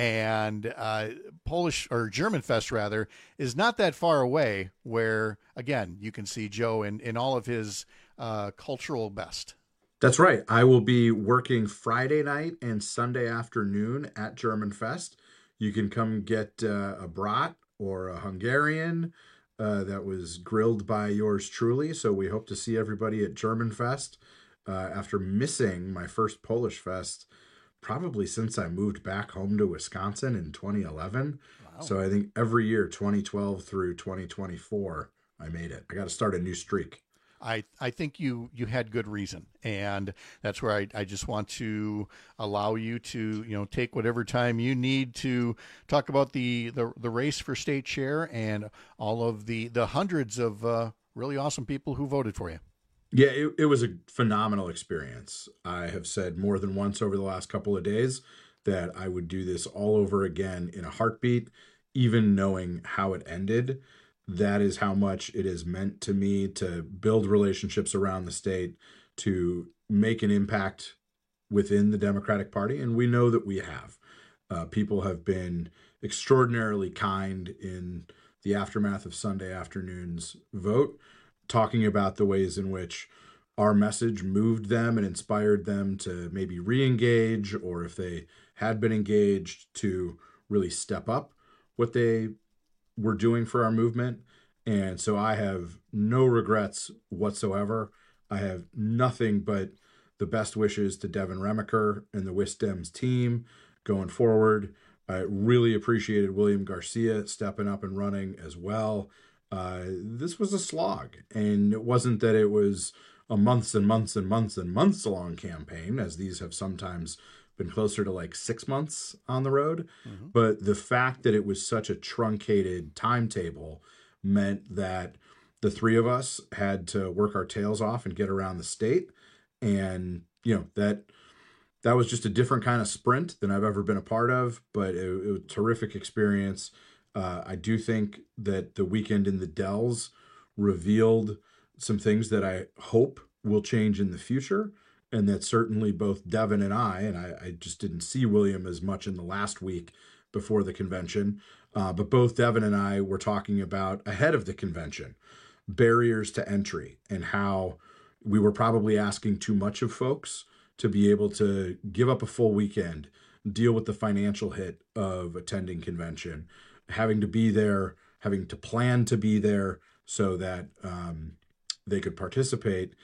O: and uh, Polish or German Fest rather is not that far away. Where again, you can see Joe in in all of his uh, cultural best.
G: That's right. I will be working Friday night and Sunday afternoon at German Fest. You can come get uh, a brat or a Hungarian uh, that was grilled by yours truly. So we hope to see everybody at German Fest uh, after missing my first Polish Fest probably since I moved back home to Wisconsin in twenty eleven. Wow. So I think every year, twenty twelve through twenty twenty-four, I made it. I got to start a new streak.
O: I, I think you, you had good reason, and that's where I, I just want to allow you to, you know, take whatever time you need to talk about the, the, the race for state chair and all of the, the hundreds of uh, really awesome people who voted for you.
G: Yeah, it, it was a phenomenal experience. I have said more than once over the last couple of days that I would do this all over again in a heartbeat, even knowing how it ended. That is how much it is meant to me to build relationships around the state, to make an impact within the Democratic Party. And we know that we have. Uh, people have been extraordinarily kind in the aftermath of Sunday afternoon's vote, talking about the ways in which our message moved them and inspired them to maybe re-engage, or if they had been engaged, to really step up what they we're doing for our movement. And so I have no regrets whatsoever. I have nothing but the best wishes to Devin Remaker and the WisDems team going forward. I really appreciated William Garcia stepping up and running as well. Uh, this was a slog, and it wasn't that it was a months and months and months and months long campaign, as these have sometimes been closer to like six months on the road. Mm-hmm. But the fact that it was such a truncated timetable meant that the three of us had to work our tails off and get around the state. And, you know, that that was just a different kind of sprint than I've ever been a part of, but it, it was a terrific experience. Uh, I do think that the weekend in the Dells revealed some things that I hope will change in the future. And that certainly both Devin and I, and I, I just didn't see William as much in the last week before the convention, uh, but both Devin and I were talking about ahead of the convention, barriers to entry, and how we were probably asking too much of folks to be able to give up a full weekend, deal with the financial hit of attending convention, having to be there, having to plan to be there so that um, they could participate,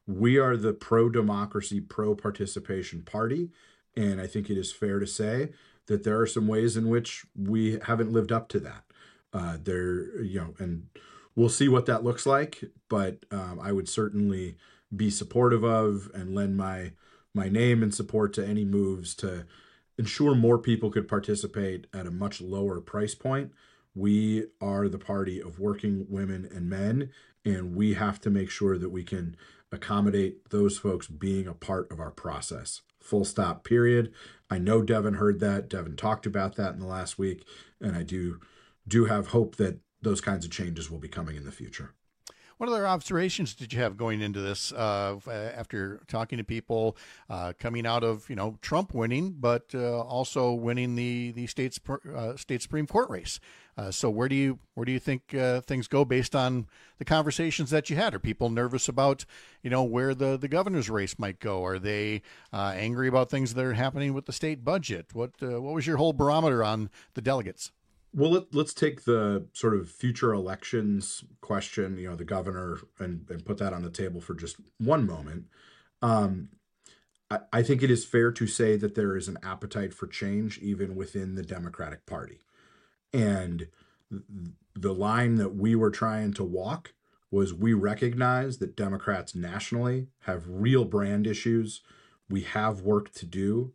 G: we are the pro-democracy, pro-participation party. And I think it is fair to say that there are some ways in which we haven't lived up to that. Uh, there, you know, and we'll see what that looks like. But um, I would certainly be supportive of and lend my my name and support to any moves to ensure more people could participate at a much lower price point. We are the party of working women and men, and we have to make sure that we can accommodate those folks being a part of our process. Full stop, period. I know Devin heard that. Devin talked about that in the last week, and I do do have hope that those kinds of changes will be coming in the future.
O: What other observations did you have going into this uh, after talking to people uh, coming out of, you know, Trump winning, but uh, also winning the the state's uh, state Supreme Court race? Uh, so where do you where do you think uh, things go based on the conversations that you had? Are people nervous about, you know, where the, the governor's race might go? Are they uh, angry about things that are happening with the state budget? What uh, what was your whole barometer on the delegates?
G: Well, let, let's take the sort of future elections question, you know, the governor, and, and put that on the table for just one moment. Um, I, I think it is fair to say that there is an appetite for change even within the Democratic Party. And the line that we were trying to walk was we recognize that Democrats nationally have real brand issues. We have work to do.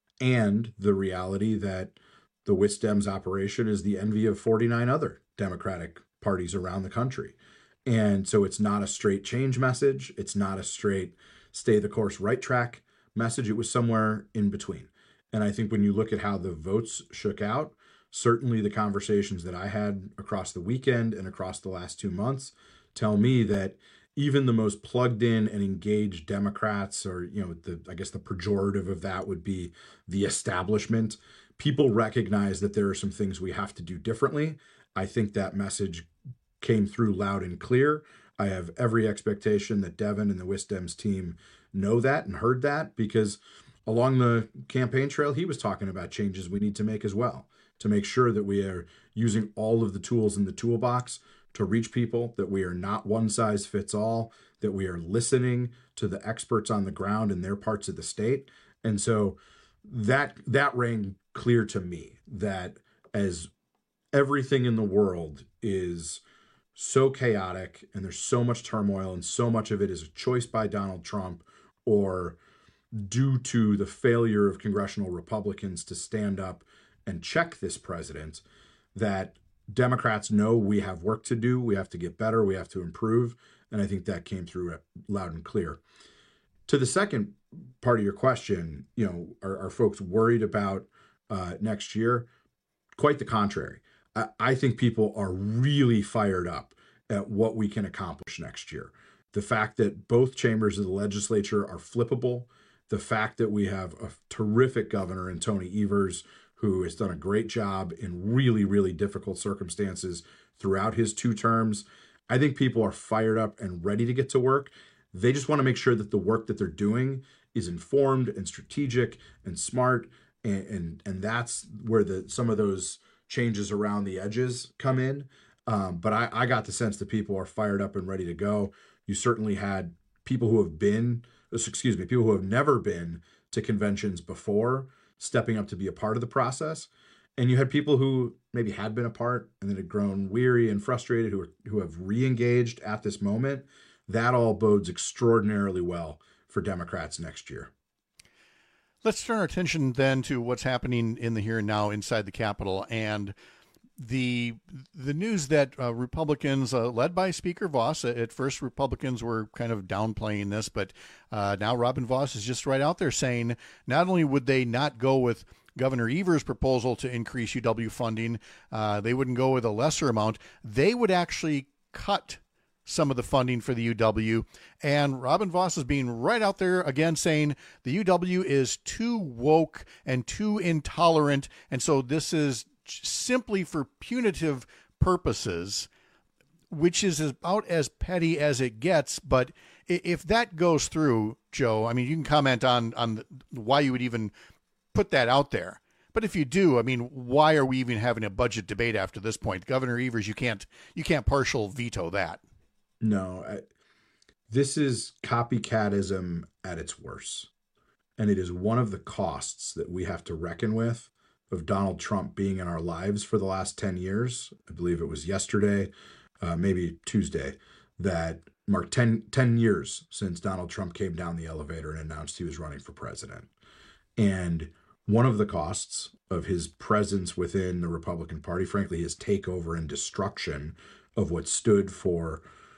G: And the reality that the WisDems operation is the envy of forty-nine other Democratic parties around the country. And so it's not a straight change message. It's not a straight stay the course, right track message. It was somewhere in between. And I think when you look at how the votes shook out, certainly the conversations that I had across the weekend and across the last two months tell me that even the most plugged in and engaged Democrats, or, you know, the, I guess the pejorative of that would be the establishment, people recognize that there are some things we have to do differently. I think that message came through loud and clear. I have every expectation that Devin and the WisDems team know that and heard that, because along the campaign trail, he was talking about changes we need to make as well, to make sure that we are using all of the tools in the toolbox to reach people, that we are not one size fits all, that we are listening to the experts on the ground in their parts of the state. And so that that rang clear to me, that as everything in the world is so chaotic and there's so much turmoil and so much of it is a choice by Donald Trump or due to the failure of congressional Republicans to stand up and check this president, that Democrats know we have work to do. We have to get better. We have to improve. And I think that came through loud and clear. To the second part of your question, you know, are, are folks worried about uh, next year? Quite the contrary. I, I think people are really fired up at what we can accomplish next year. The fact that both chambers of the legislature are flippable, the fact that we have a terrific governor in Tony Evers, who has done a great job in really, really difficult circumstances throughout his two terms. I think people are fired up and ready to get to work. They just want to make sure that the work that they're doing is informed and strategic and smart. And, and, and that's where the some of those changes around the edges come in. Um, but I, I got the sense that people are fired up and ready to go. You certainly had people who have been, excuse me, people who have never been to conventions before stepping up to be a part of the process. And you had people who maybe had been a part and then had grown weary and frustrated, who are, who have re-engaged at this moment. That all bodes extraordinarily well for Democrats next year.
O: Let's turn our attention then to what's happening in the here and now inside the Capitol, and the the news that uh, Republicans, uh, led by Speaker Vos, at first Republicans were kind of downplaying this, but uh, now Robin Vos is just right out there saying not only would they not go with Governor Evers' proposal to increase U W funding, uh, they wouldn't go with a lesser amount. They would actually cut some of the funding for the U W. And Robin Vos is being right out there again saying the U W is too woke and too intolerant. And so this is simply for punitive purposes, which is about as petty as it gets. But if that goes through, Joe, I mean, you can comment on, on why you would even put that out there. But if you do, I mean, why are we even having a budget debate after this point? Governor Evers, you can't, you can't partial veto that.
G: No, I, This is copycatism at its worst. And it is one of the costs that we have to reckon with of Donald Trump being in our lives for the last ten years. I believe it was yesterday, uh, maybe Tuesday, that marked ten, ten years since Donald Trump came down the elevator and announced he was running for president. And one of the costs of his presence within the Republican Party, frankly, his takeover and destruction of what stood for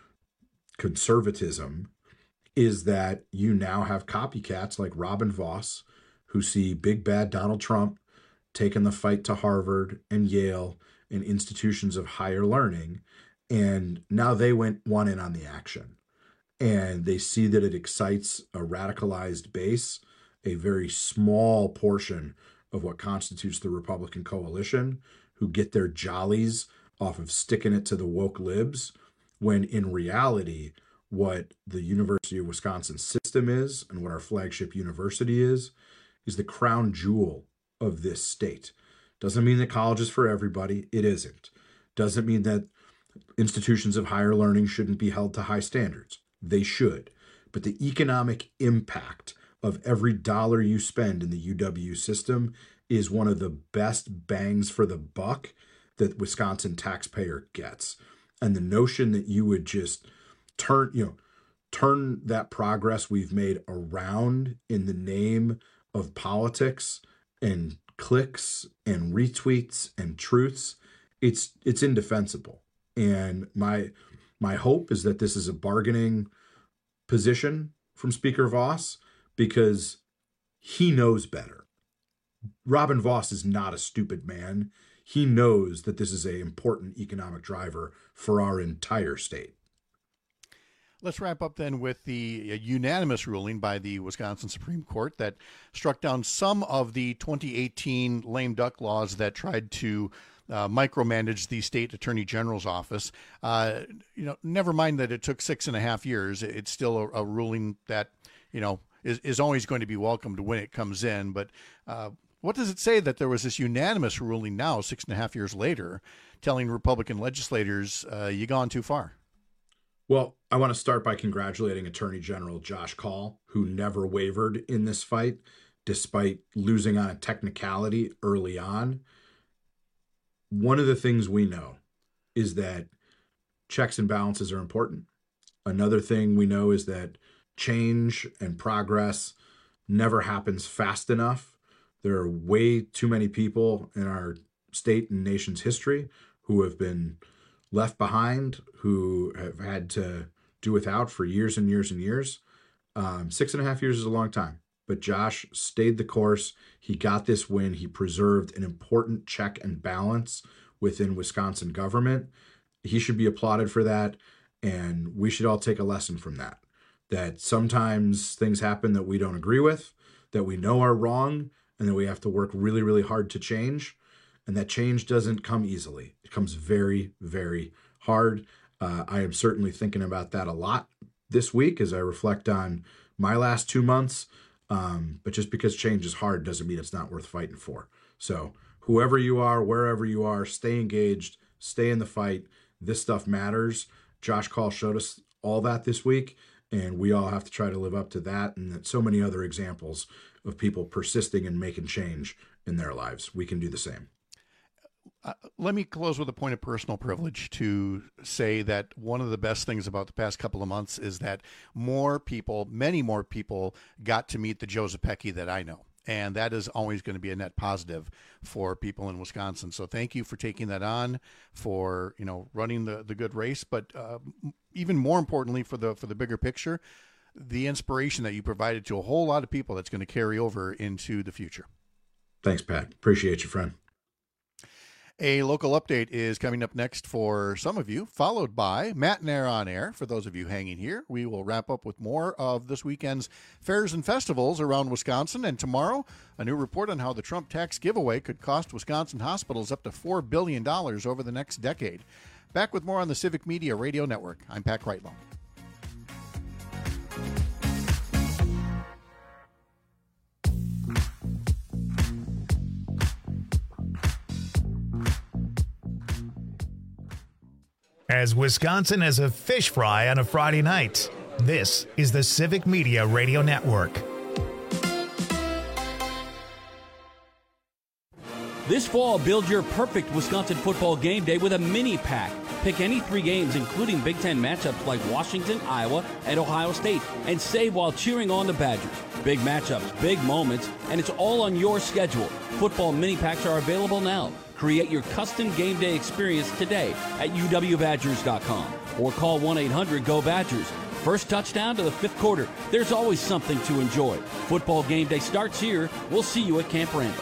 G: conservatism, is that you now have copycats like Robin Vos who see big bad Donald Trump taking the fight to Harvard and Yale and institutions of higher learning, and now they went one in on the action. And they see that it excites a radicalized base, a very small portion of what constitutes the Republican coalition, who get their jollies off of sticking it to the woke libs, when in reality, what the University of Wisconsin system is and what our flagship university is, is the crown jewel of this state. Doesn't mean that college is for everybody. It isn't. Doesn't mean that institutions of higher learning shouldn't be held to high standards. They should. But the economic impact of every dollar you spend in the U W system is one of the best bangs for the buck that Wisconsin taxpayer gets. And the notion that you would just turn, you know, turn that progress we've made around in the name of politics and clicks and retweets and truths, it's it's indefensible. And my my hope is that this is a bargaining position from Speaker Vos, because he knows better. Robin Vos is not a stupid man. He knows that this is an important economic driver for our entire state.
O: Let's wrap up then with the unanimous ruling by the Wisconsin Supreme Court that struck down some of the twenty eighteen lame duck laws that tried to uh, micromanage the state attorney general's office. Uh, you know, never mind that it took six and a half years. It's still a, a ruling that, you know, is, is always going to be welcomed when it comes in. But uh, what does it say that there was this unanimous ruling now, six and a half years later, telling Republican legislators, uh, you gone too far?
G: Well, I want to start by congratulating Attorney General Josh Kaul, who never wavered in this fight, despite losing on a technicality early on. One of the things we know is that checks and balances are important. Another thing we know is that change and progress never happens fast enough. There are way too many people in our state and nation's history who have been left behind, who have had to do without for years and years and years. Um, six and a half years is a long time, but Josh stayed the course. He got this win. He preserved an important check and balance within Wisconsin government. He should be applauded for that, and we should all take a lesson from that, that sometimes things happen that we don't agree with, that we know are wrong, and that we have to work really, really hard to change. And that change doesn't come easily. It comes very, very hard. Uh, I am certainly thinking about that a lot this week as I reflect on my last two months. Um, but just because change is hard doesn't mean it's not worth fighting for. So whoever you are, wherever you are, stay engaged, stay in the fight. This stuff matters. Josh Kaul showed us all that this week, and we all have to try to live up to that, and that so many other examples of people persisting and making change in their lives. We can do the same.
O: Uh, let me close with a point of personal privilege to say that one of the best things about the past couple of months is that more people, many more people, got to meet the Joe Zepecki that I know. And that is always going to be a net positive for people in Wisconsin. So thank you for taking that on, for, you know, running the, the good race. But uh, even more importantly, for the for the bigger picture, the inspiration that you provided to a whole lot of people that's going to carry over into the future.
G: Thanks, Pat. Appreciate you, friend.
O: A local update is coming up next for some of you, followed by Matt Nair on Air. For those of you hanging here, we will wrap up with more of this weekend's fairs and festivals around Wisconsin. And tomorrow, a new report on how the Trump tax giveaway could cost Wisconsin hospitals up to four billion dollars over the next decade. Back with more on the Civic Media Radio Network. I'm Pat Kreitlow.
A: As Wisconsin has a fish fry on a Friday night. This is the Civic Media Radio Network.
H: This fall, build your perfect Wisconsin football game day with a mini pack. Pick any three games, including Big Ten matchups like Washington, Iowa, and Ohio State, and save while cheering on the Badgers. Big matchups, big moments, and it's all on your schedule. Football mini packs are available now. Create your custom game day experience today at U W Badgers dot com or call one eight hundred G O Badgers. First touchdown to the fifth quarter. There's always something to enjoy. Football game day starts here. We'll see you at Camp Randall.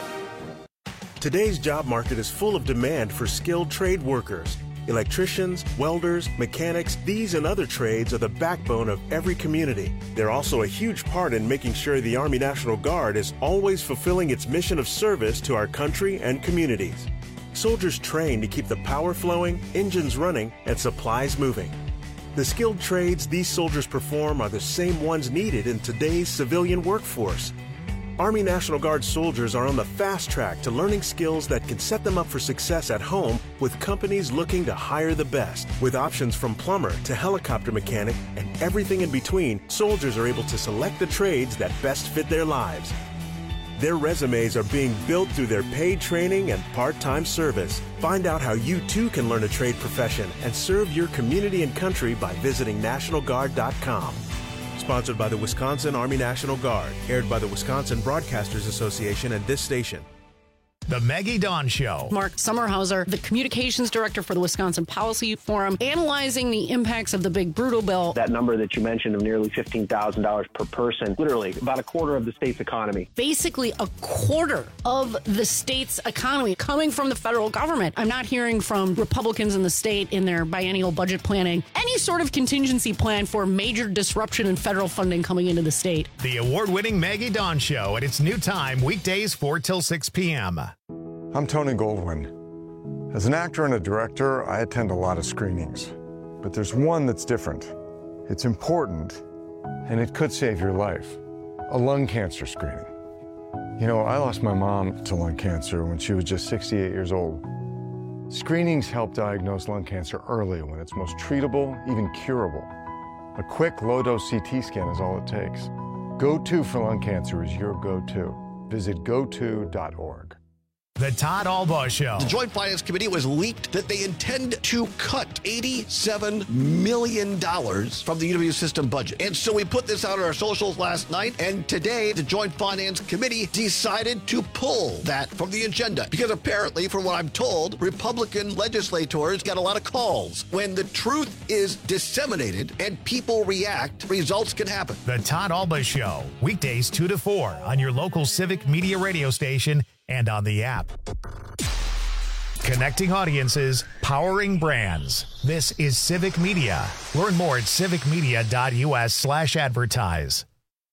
I: Today's job market is full of demand for skilled trade workers. Electricians, welders, mechanics, these and other trades are the backbone of every community. They're also a huge part in making sure the Army National Guard is always fulfilling its mission of service to our country and communities. Soldiers train to keep the power flowing, engines running, and supplies moving. The skilled trades these soldiers perform are the same ones needed in today's civilian workforce. Army National Guard soldiers are on the fast track to learning skills that can set them up for success at home with companies looking to hire the best. With options from plumber to helicopter mechanic and everything in between, soldiers are able to select the trades that best fit their lives. Their resumes are being built through their paid training and part-time service. Find out how you too can learn a trade profession and serve your community and country by visiting National Guard dot com. Sponsored by the Wisconsin Army National Guard. Aired by the Wisconsin Broadcasters Association and this station.
A: The Maggie Dawn Show.
J: Mark Sommerhauser, the communications director for the Wisconsin Policy Forum, analyzing the impacts of the big brutal bill.
K: That number that you mentioned of nearly fifteen thousand dollars per person, literally about a quarter of the state's economy.
J: Basically a quarter of the state's economy coming from the federal government. I'm not hearing from Republicans in the state in their biennial budget planning any sort of contingency plan for major disruption in federal funding coming into the state.
A: The award-winning Maggie Dawn Show at its new time, weekdays four till six p.m.
L: I'm Tony Goldwyn. As an actor and a director, I attend a lot of screenings. But there's one that's different. It's important, and it could save your life. A lung cancer screening. You know, I lost my mom to lung cancer when she was just sixty-eight years old. Screenings help diagnose lung cancer early when it's most treatable, even curable. A quick, low-dose C T scan is all it takes. Go To for lung cancer is your go-to. Visit go to dot org.
A: The Todd Albaugh Show.
F: The Joint Finance Committee was leaked that they intend to cut eighty-seven million dollars from the U W system budget. And so we put this out on our socials last night, and today the Joint Finance Committee decided to pull that from the agenda. Because apparently, from what I'm told, Republican legislators got a lot of calls. When the truth is disseminated and people react, results can happen.
A: The Todd Albaugh Show, weekdays two to four on your local Civic Media radio station and on the app. Connecting audiences, powering brands. This is Civic Media. Learn more at civic media dot u s slash advertise.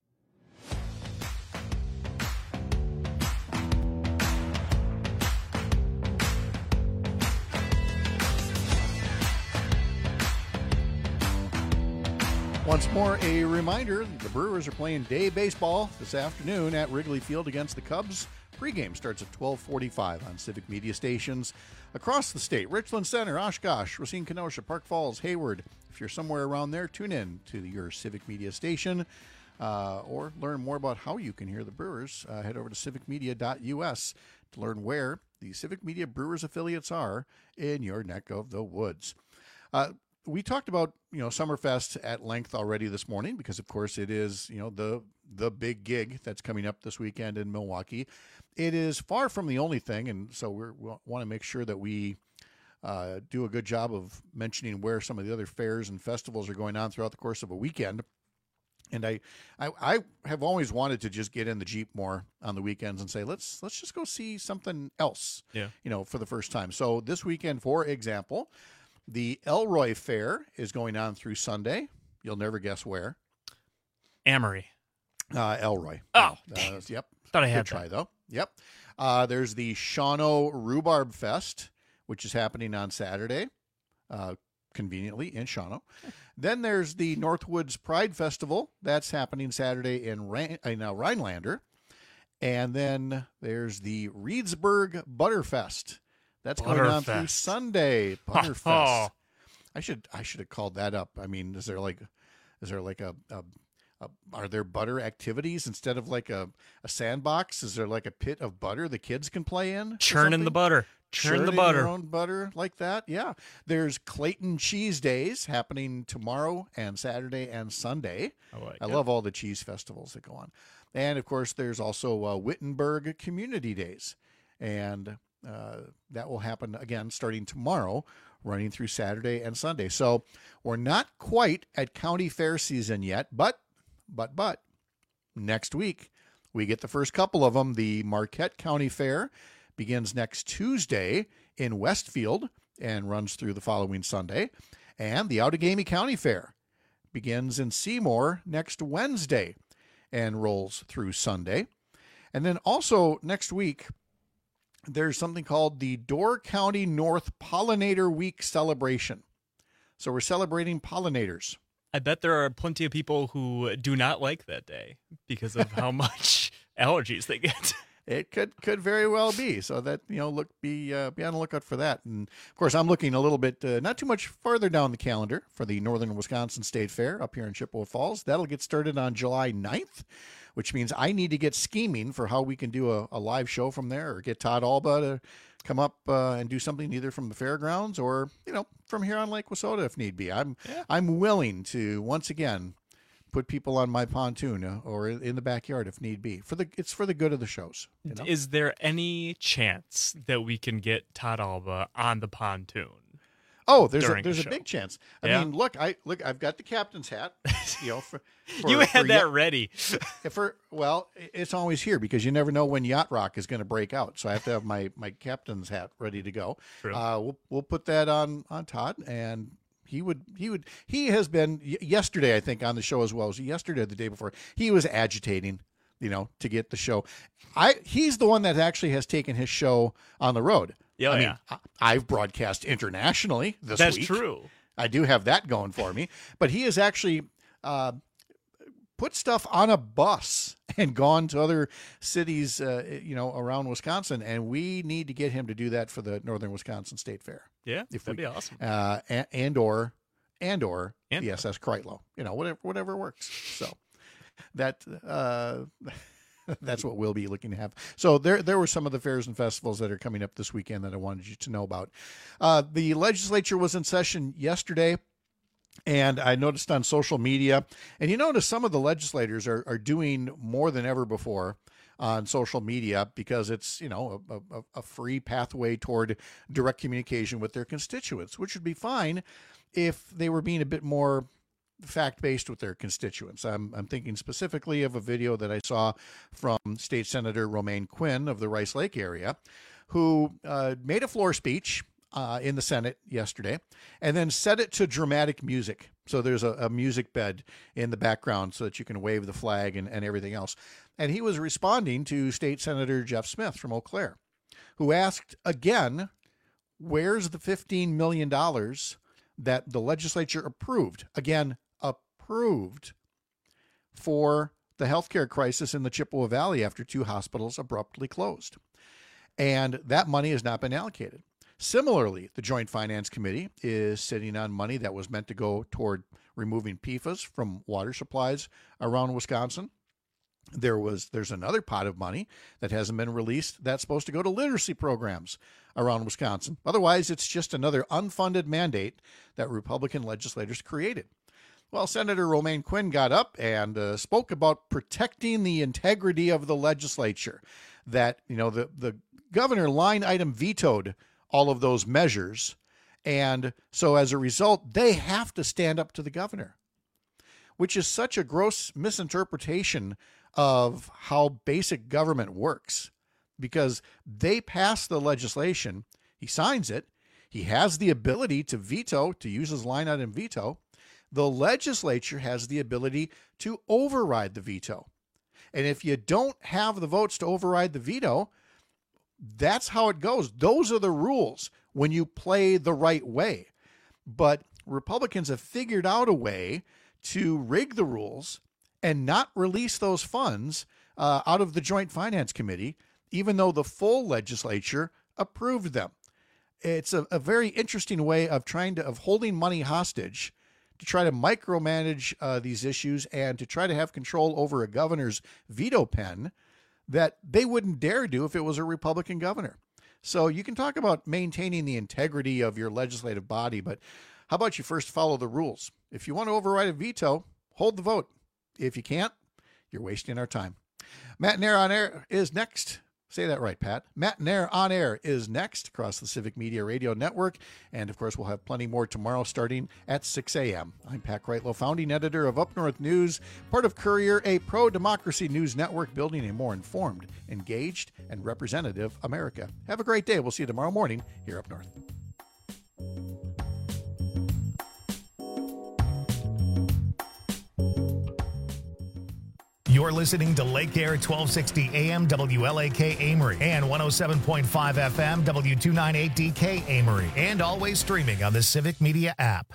O: Once more, a reminder, the Brewers are playing day baseball this afternoon at Wrigley Field against the Cubs. Pregame starts at twelve forty-five on Civic Media stations across the state. Richland Center, Oshkosh, Racine, Kenosha, Park Falls, Hayward. If you're somewhere around there, tune in to your Civic Media station uh, or learn more about how you can hear the Brewers. Uh, head over to civic media dot u s to learn where the Civic Media Brewers affiliates are in your neck of the woods. Uh, we talked about, you know, Summerfest at length already this morning because, of course, it is, you know, the the big gig that's coming up this weekend in Milwaukee. It is far from the only thing, and so we're, we want to make sure that we uh, do a good job of mentioning where some of the other fairs and festivals are going on throughout the course of a weekend. And I, I, I have always wanted to just get in the Jeep more on the weekends and say, let's let's just go see something else,
P: yeah.
O: you know, for the first time. So this weekend, for example, the Elroy Fair is going on through Sunday. You'll never guess where.
P: Amory.
O: Uh, Elroy.
P: Oh,
O: uh, yep.
P: Thought I
O: Good
P: had
O: try,
P: that.
O: though. Yep. Uh, there's the Shawano Rhubarb Fest, which is happening on Saturday, uh, conveniently in Shawano. Then there's the Northwoods Pride Festival. That's happening Saturday in, Rhin- in uh, Rhinelander. And then there's the Reedsburg Butterfest. That's going on through Sunday. Butterfest. I should I should have called that up. I mean, is there like is there like a, a, a are there butter activities instead of like a, a sandbox? Is there like a pit of butter the kids can play in?
P: Churning the butter. Churn
O: Churning
P: the butter.
O: your own butter like that. Yeah. There's Clayton Cheese Days happening tomorrow and Saturday and Sunday.
P: I, like
O: I
P: it.
O: love all the cheese festivals that go on. And of course, there's also uh, Wittenberg Community Days. And uh, that will happen again starting tomorrow, running through Saturday and Sunday. So we're not quite at county fair season yet, but, but, but next week we get the first couple of them. The Marquette County Fair begins next Tuesday in Westfield and runs through the following Sunday. And the Outagamie County Fair begins in Seymour next Wednesday and rolls through Sunday. And then also next week, there's something called the Door County North Pollinator Week celebration. So we're celebrating pollinators.
P: I bet there are plenty of people who do not like that day because of how much allergies they get.
O: It could could very well be. So that, you know, look be uh, be on the lookout for that. And of course, I'm looking a little bit uh, not too much farther down the calendar for the Northern Wisconsin State Fair up here in Chippewa Falls. That'll get started on July ninth, which means I need to get scheming for how we can do a, a live show from there, or get Todd Alba to come up uh, and do something either from the fairgrounds or, you know, from here on Lake Wissota if need be. I'm
P: yeah.
O: I'm willing to once again put people on my pontoon or in the backyard if need be. For the it's for the good of the shows. You know?
P: Is there any chance that we can get Todd Alba on the pontoon?
O: Oh, there's a,
P: the
O: there's a
P: show?
O: big chance. I
P: Yeah?
O: mean, look, I look, I've got the captain's hat. You know, for, for
P: You had
O: for
P: that
O: yacht-
P: ready.
O: For well, it's always here because you never know when Yacht Rock is going to break out. So I have to have my my captain's hat ready to go.
P: True.
O: Uh, we'll we'll put that on on Todd, and he would he would he has been y- yesterday I think on the show as well as yesterday or the day before. He was agitating, you know, to get the show. I he's the one that actually has taken his show on the road.
P: Yeah,
O: I mean,
P: yeah.
O: I, I've broadcast internationally this
P: That's
O: week.
P: true.
O: I do have that going for me. But he has actually uh, put stuff on a bus and gone to other cities, uh, you know, around Wisconsin. And we need to get him to do that for the Northern Wisconsin State Fair.
P: Yeah,
O: if
P: that'd
O: we,
P: be awesome.
O: Uh, and, and or and or
P: And
O: the S S Kreitlow, you know, whatever whatever works. So that uh, that's what we'll be looking to have. So there there were some of the fairs and festivals that are coming up this weekend that I wanted you to know about. Uh, the legislature was in session yesterday. And I noticed on social media, and you notice some of the legislators are, are doing more than ever before on social media because it's, you know, a, a, a free pathway toward direct communication with their constituents, which would be fine if they were being a bit more fact-based with their constituents. I'm, I'm thinking specifically of a video that I saw from State Senator Romaine Quinn of the Rice Lake area, who uh, made a floor speech Uh, in the Senate yesterday, and then set it to dramatic music. So there's a, a music bed in the background so that you can wave the flag and, and everything else. And he was responding to State Senator Jeff Smith from Eau Claire, who asked again, where's the fifteen million dollars that the legislature approved, again, approved for the healthcare crisis in the Chippewa Valley after two hospitals abruptly closed. And that money has not been allocated. Similarly, the Joint Finance Committee is sitting on money that was meant to go toward removing P F A S from water supplies around Wisconsin. There was there's another pot of money that hasn't been released that's supposed to go to literacy programs around Wisconsin. Otherwise, it's just another unfunded mandate that Republican legislators created. Well, Senator Romaine Quinn got up and uh, spoke about protecting the integrity of the legislature. That, you know, the, the governor line item vetoed all of those measures. And so as a result, they have to stand up to the governor, which is such a gross misinterpretation of how basic government works, because they pass the legislation, he signs it, he has the ability to veto, to use his line item veto. The legislature has the ability to override the veto. And if you don't have the votes to override the veto, that's how it goes. Those are the rules when you play the right way. But Republicans have figured out a way to rig the rules and not release those funds uh, out of the Joint Finance Committee, even though the full legislature approved them. It's a, a very interesting way of trying to, of holding money hostage to try to micromanage uh, these issues and to try to have control over a governor's veto pen that they wouldn't dare do if it was a Republican governor. So you can talk about maintaining the integrity of your legislative body, but how about you first follow the rules? If you want to override a veto, hold the vote. If you can't, you're wasting our time. Matt Nair on Air is next. Say that right, Pat. Matt Nair on Air is next across the Civic Media Radio Network. And, of course, we'll have plenty more tomorrow starting at six a.m. I'm Pat Kreitlow, founding editor of Up North News, part of Courier, a pro-democracy news network building a more informed, engaged, and representative America. Have a great day. We'll see you tomorrow morning here up north.
A: You're listening to Lake Air twelve sixty A M W L A K Amory and one oh seven point five F M W two ninety-eight D K Amory, and always streaming on the Civic Media app.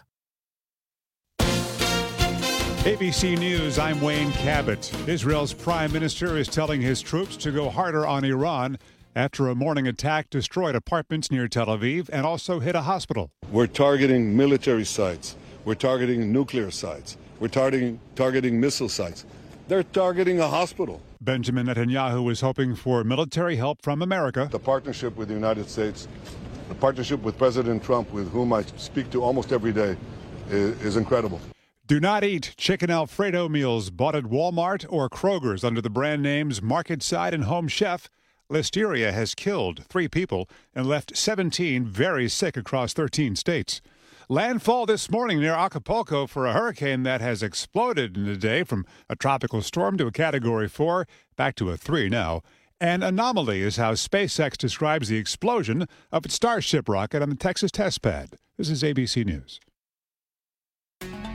N: A B C News, I'm Wayne Cabot. Israel's prime minister is telling his troops to go harder on Iran after a morning attack destroyed apartments near Tel Aviv and also hit a hospital.
Q: We're targeting military sites. We're targeting nuclear sites. We're targeting, targeting missile sites. They're targeting a hospital.
N: Benjamin Netanyahu is hoping for military help from America.
Q: The partnership with the United States, the partnership with President Trump, with whom I speak to almost every day, is, is incredible.
N: Do not eat chicken Alfredo meals bought at Walmart or Kroger's under the brand names Market Side and Home Chef. Listeria has killed three people and left seventeen very sick across thirteen states. Landfall this morning near Acapulco for a hurricane that has exploded in a day from a tropical storm to a Category four, back to a three now. An anomaly is how SpaceX describes the explosion of its Starship rocket on the Texas test pad. This is A B C News.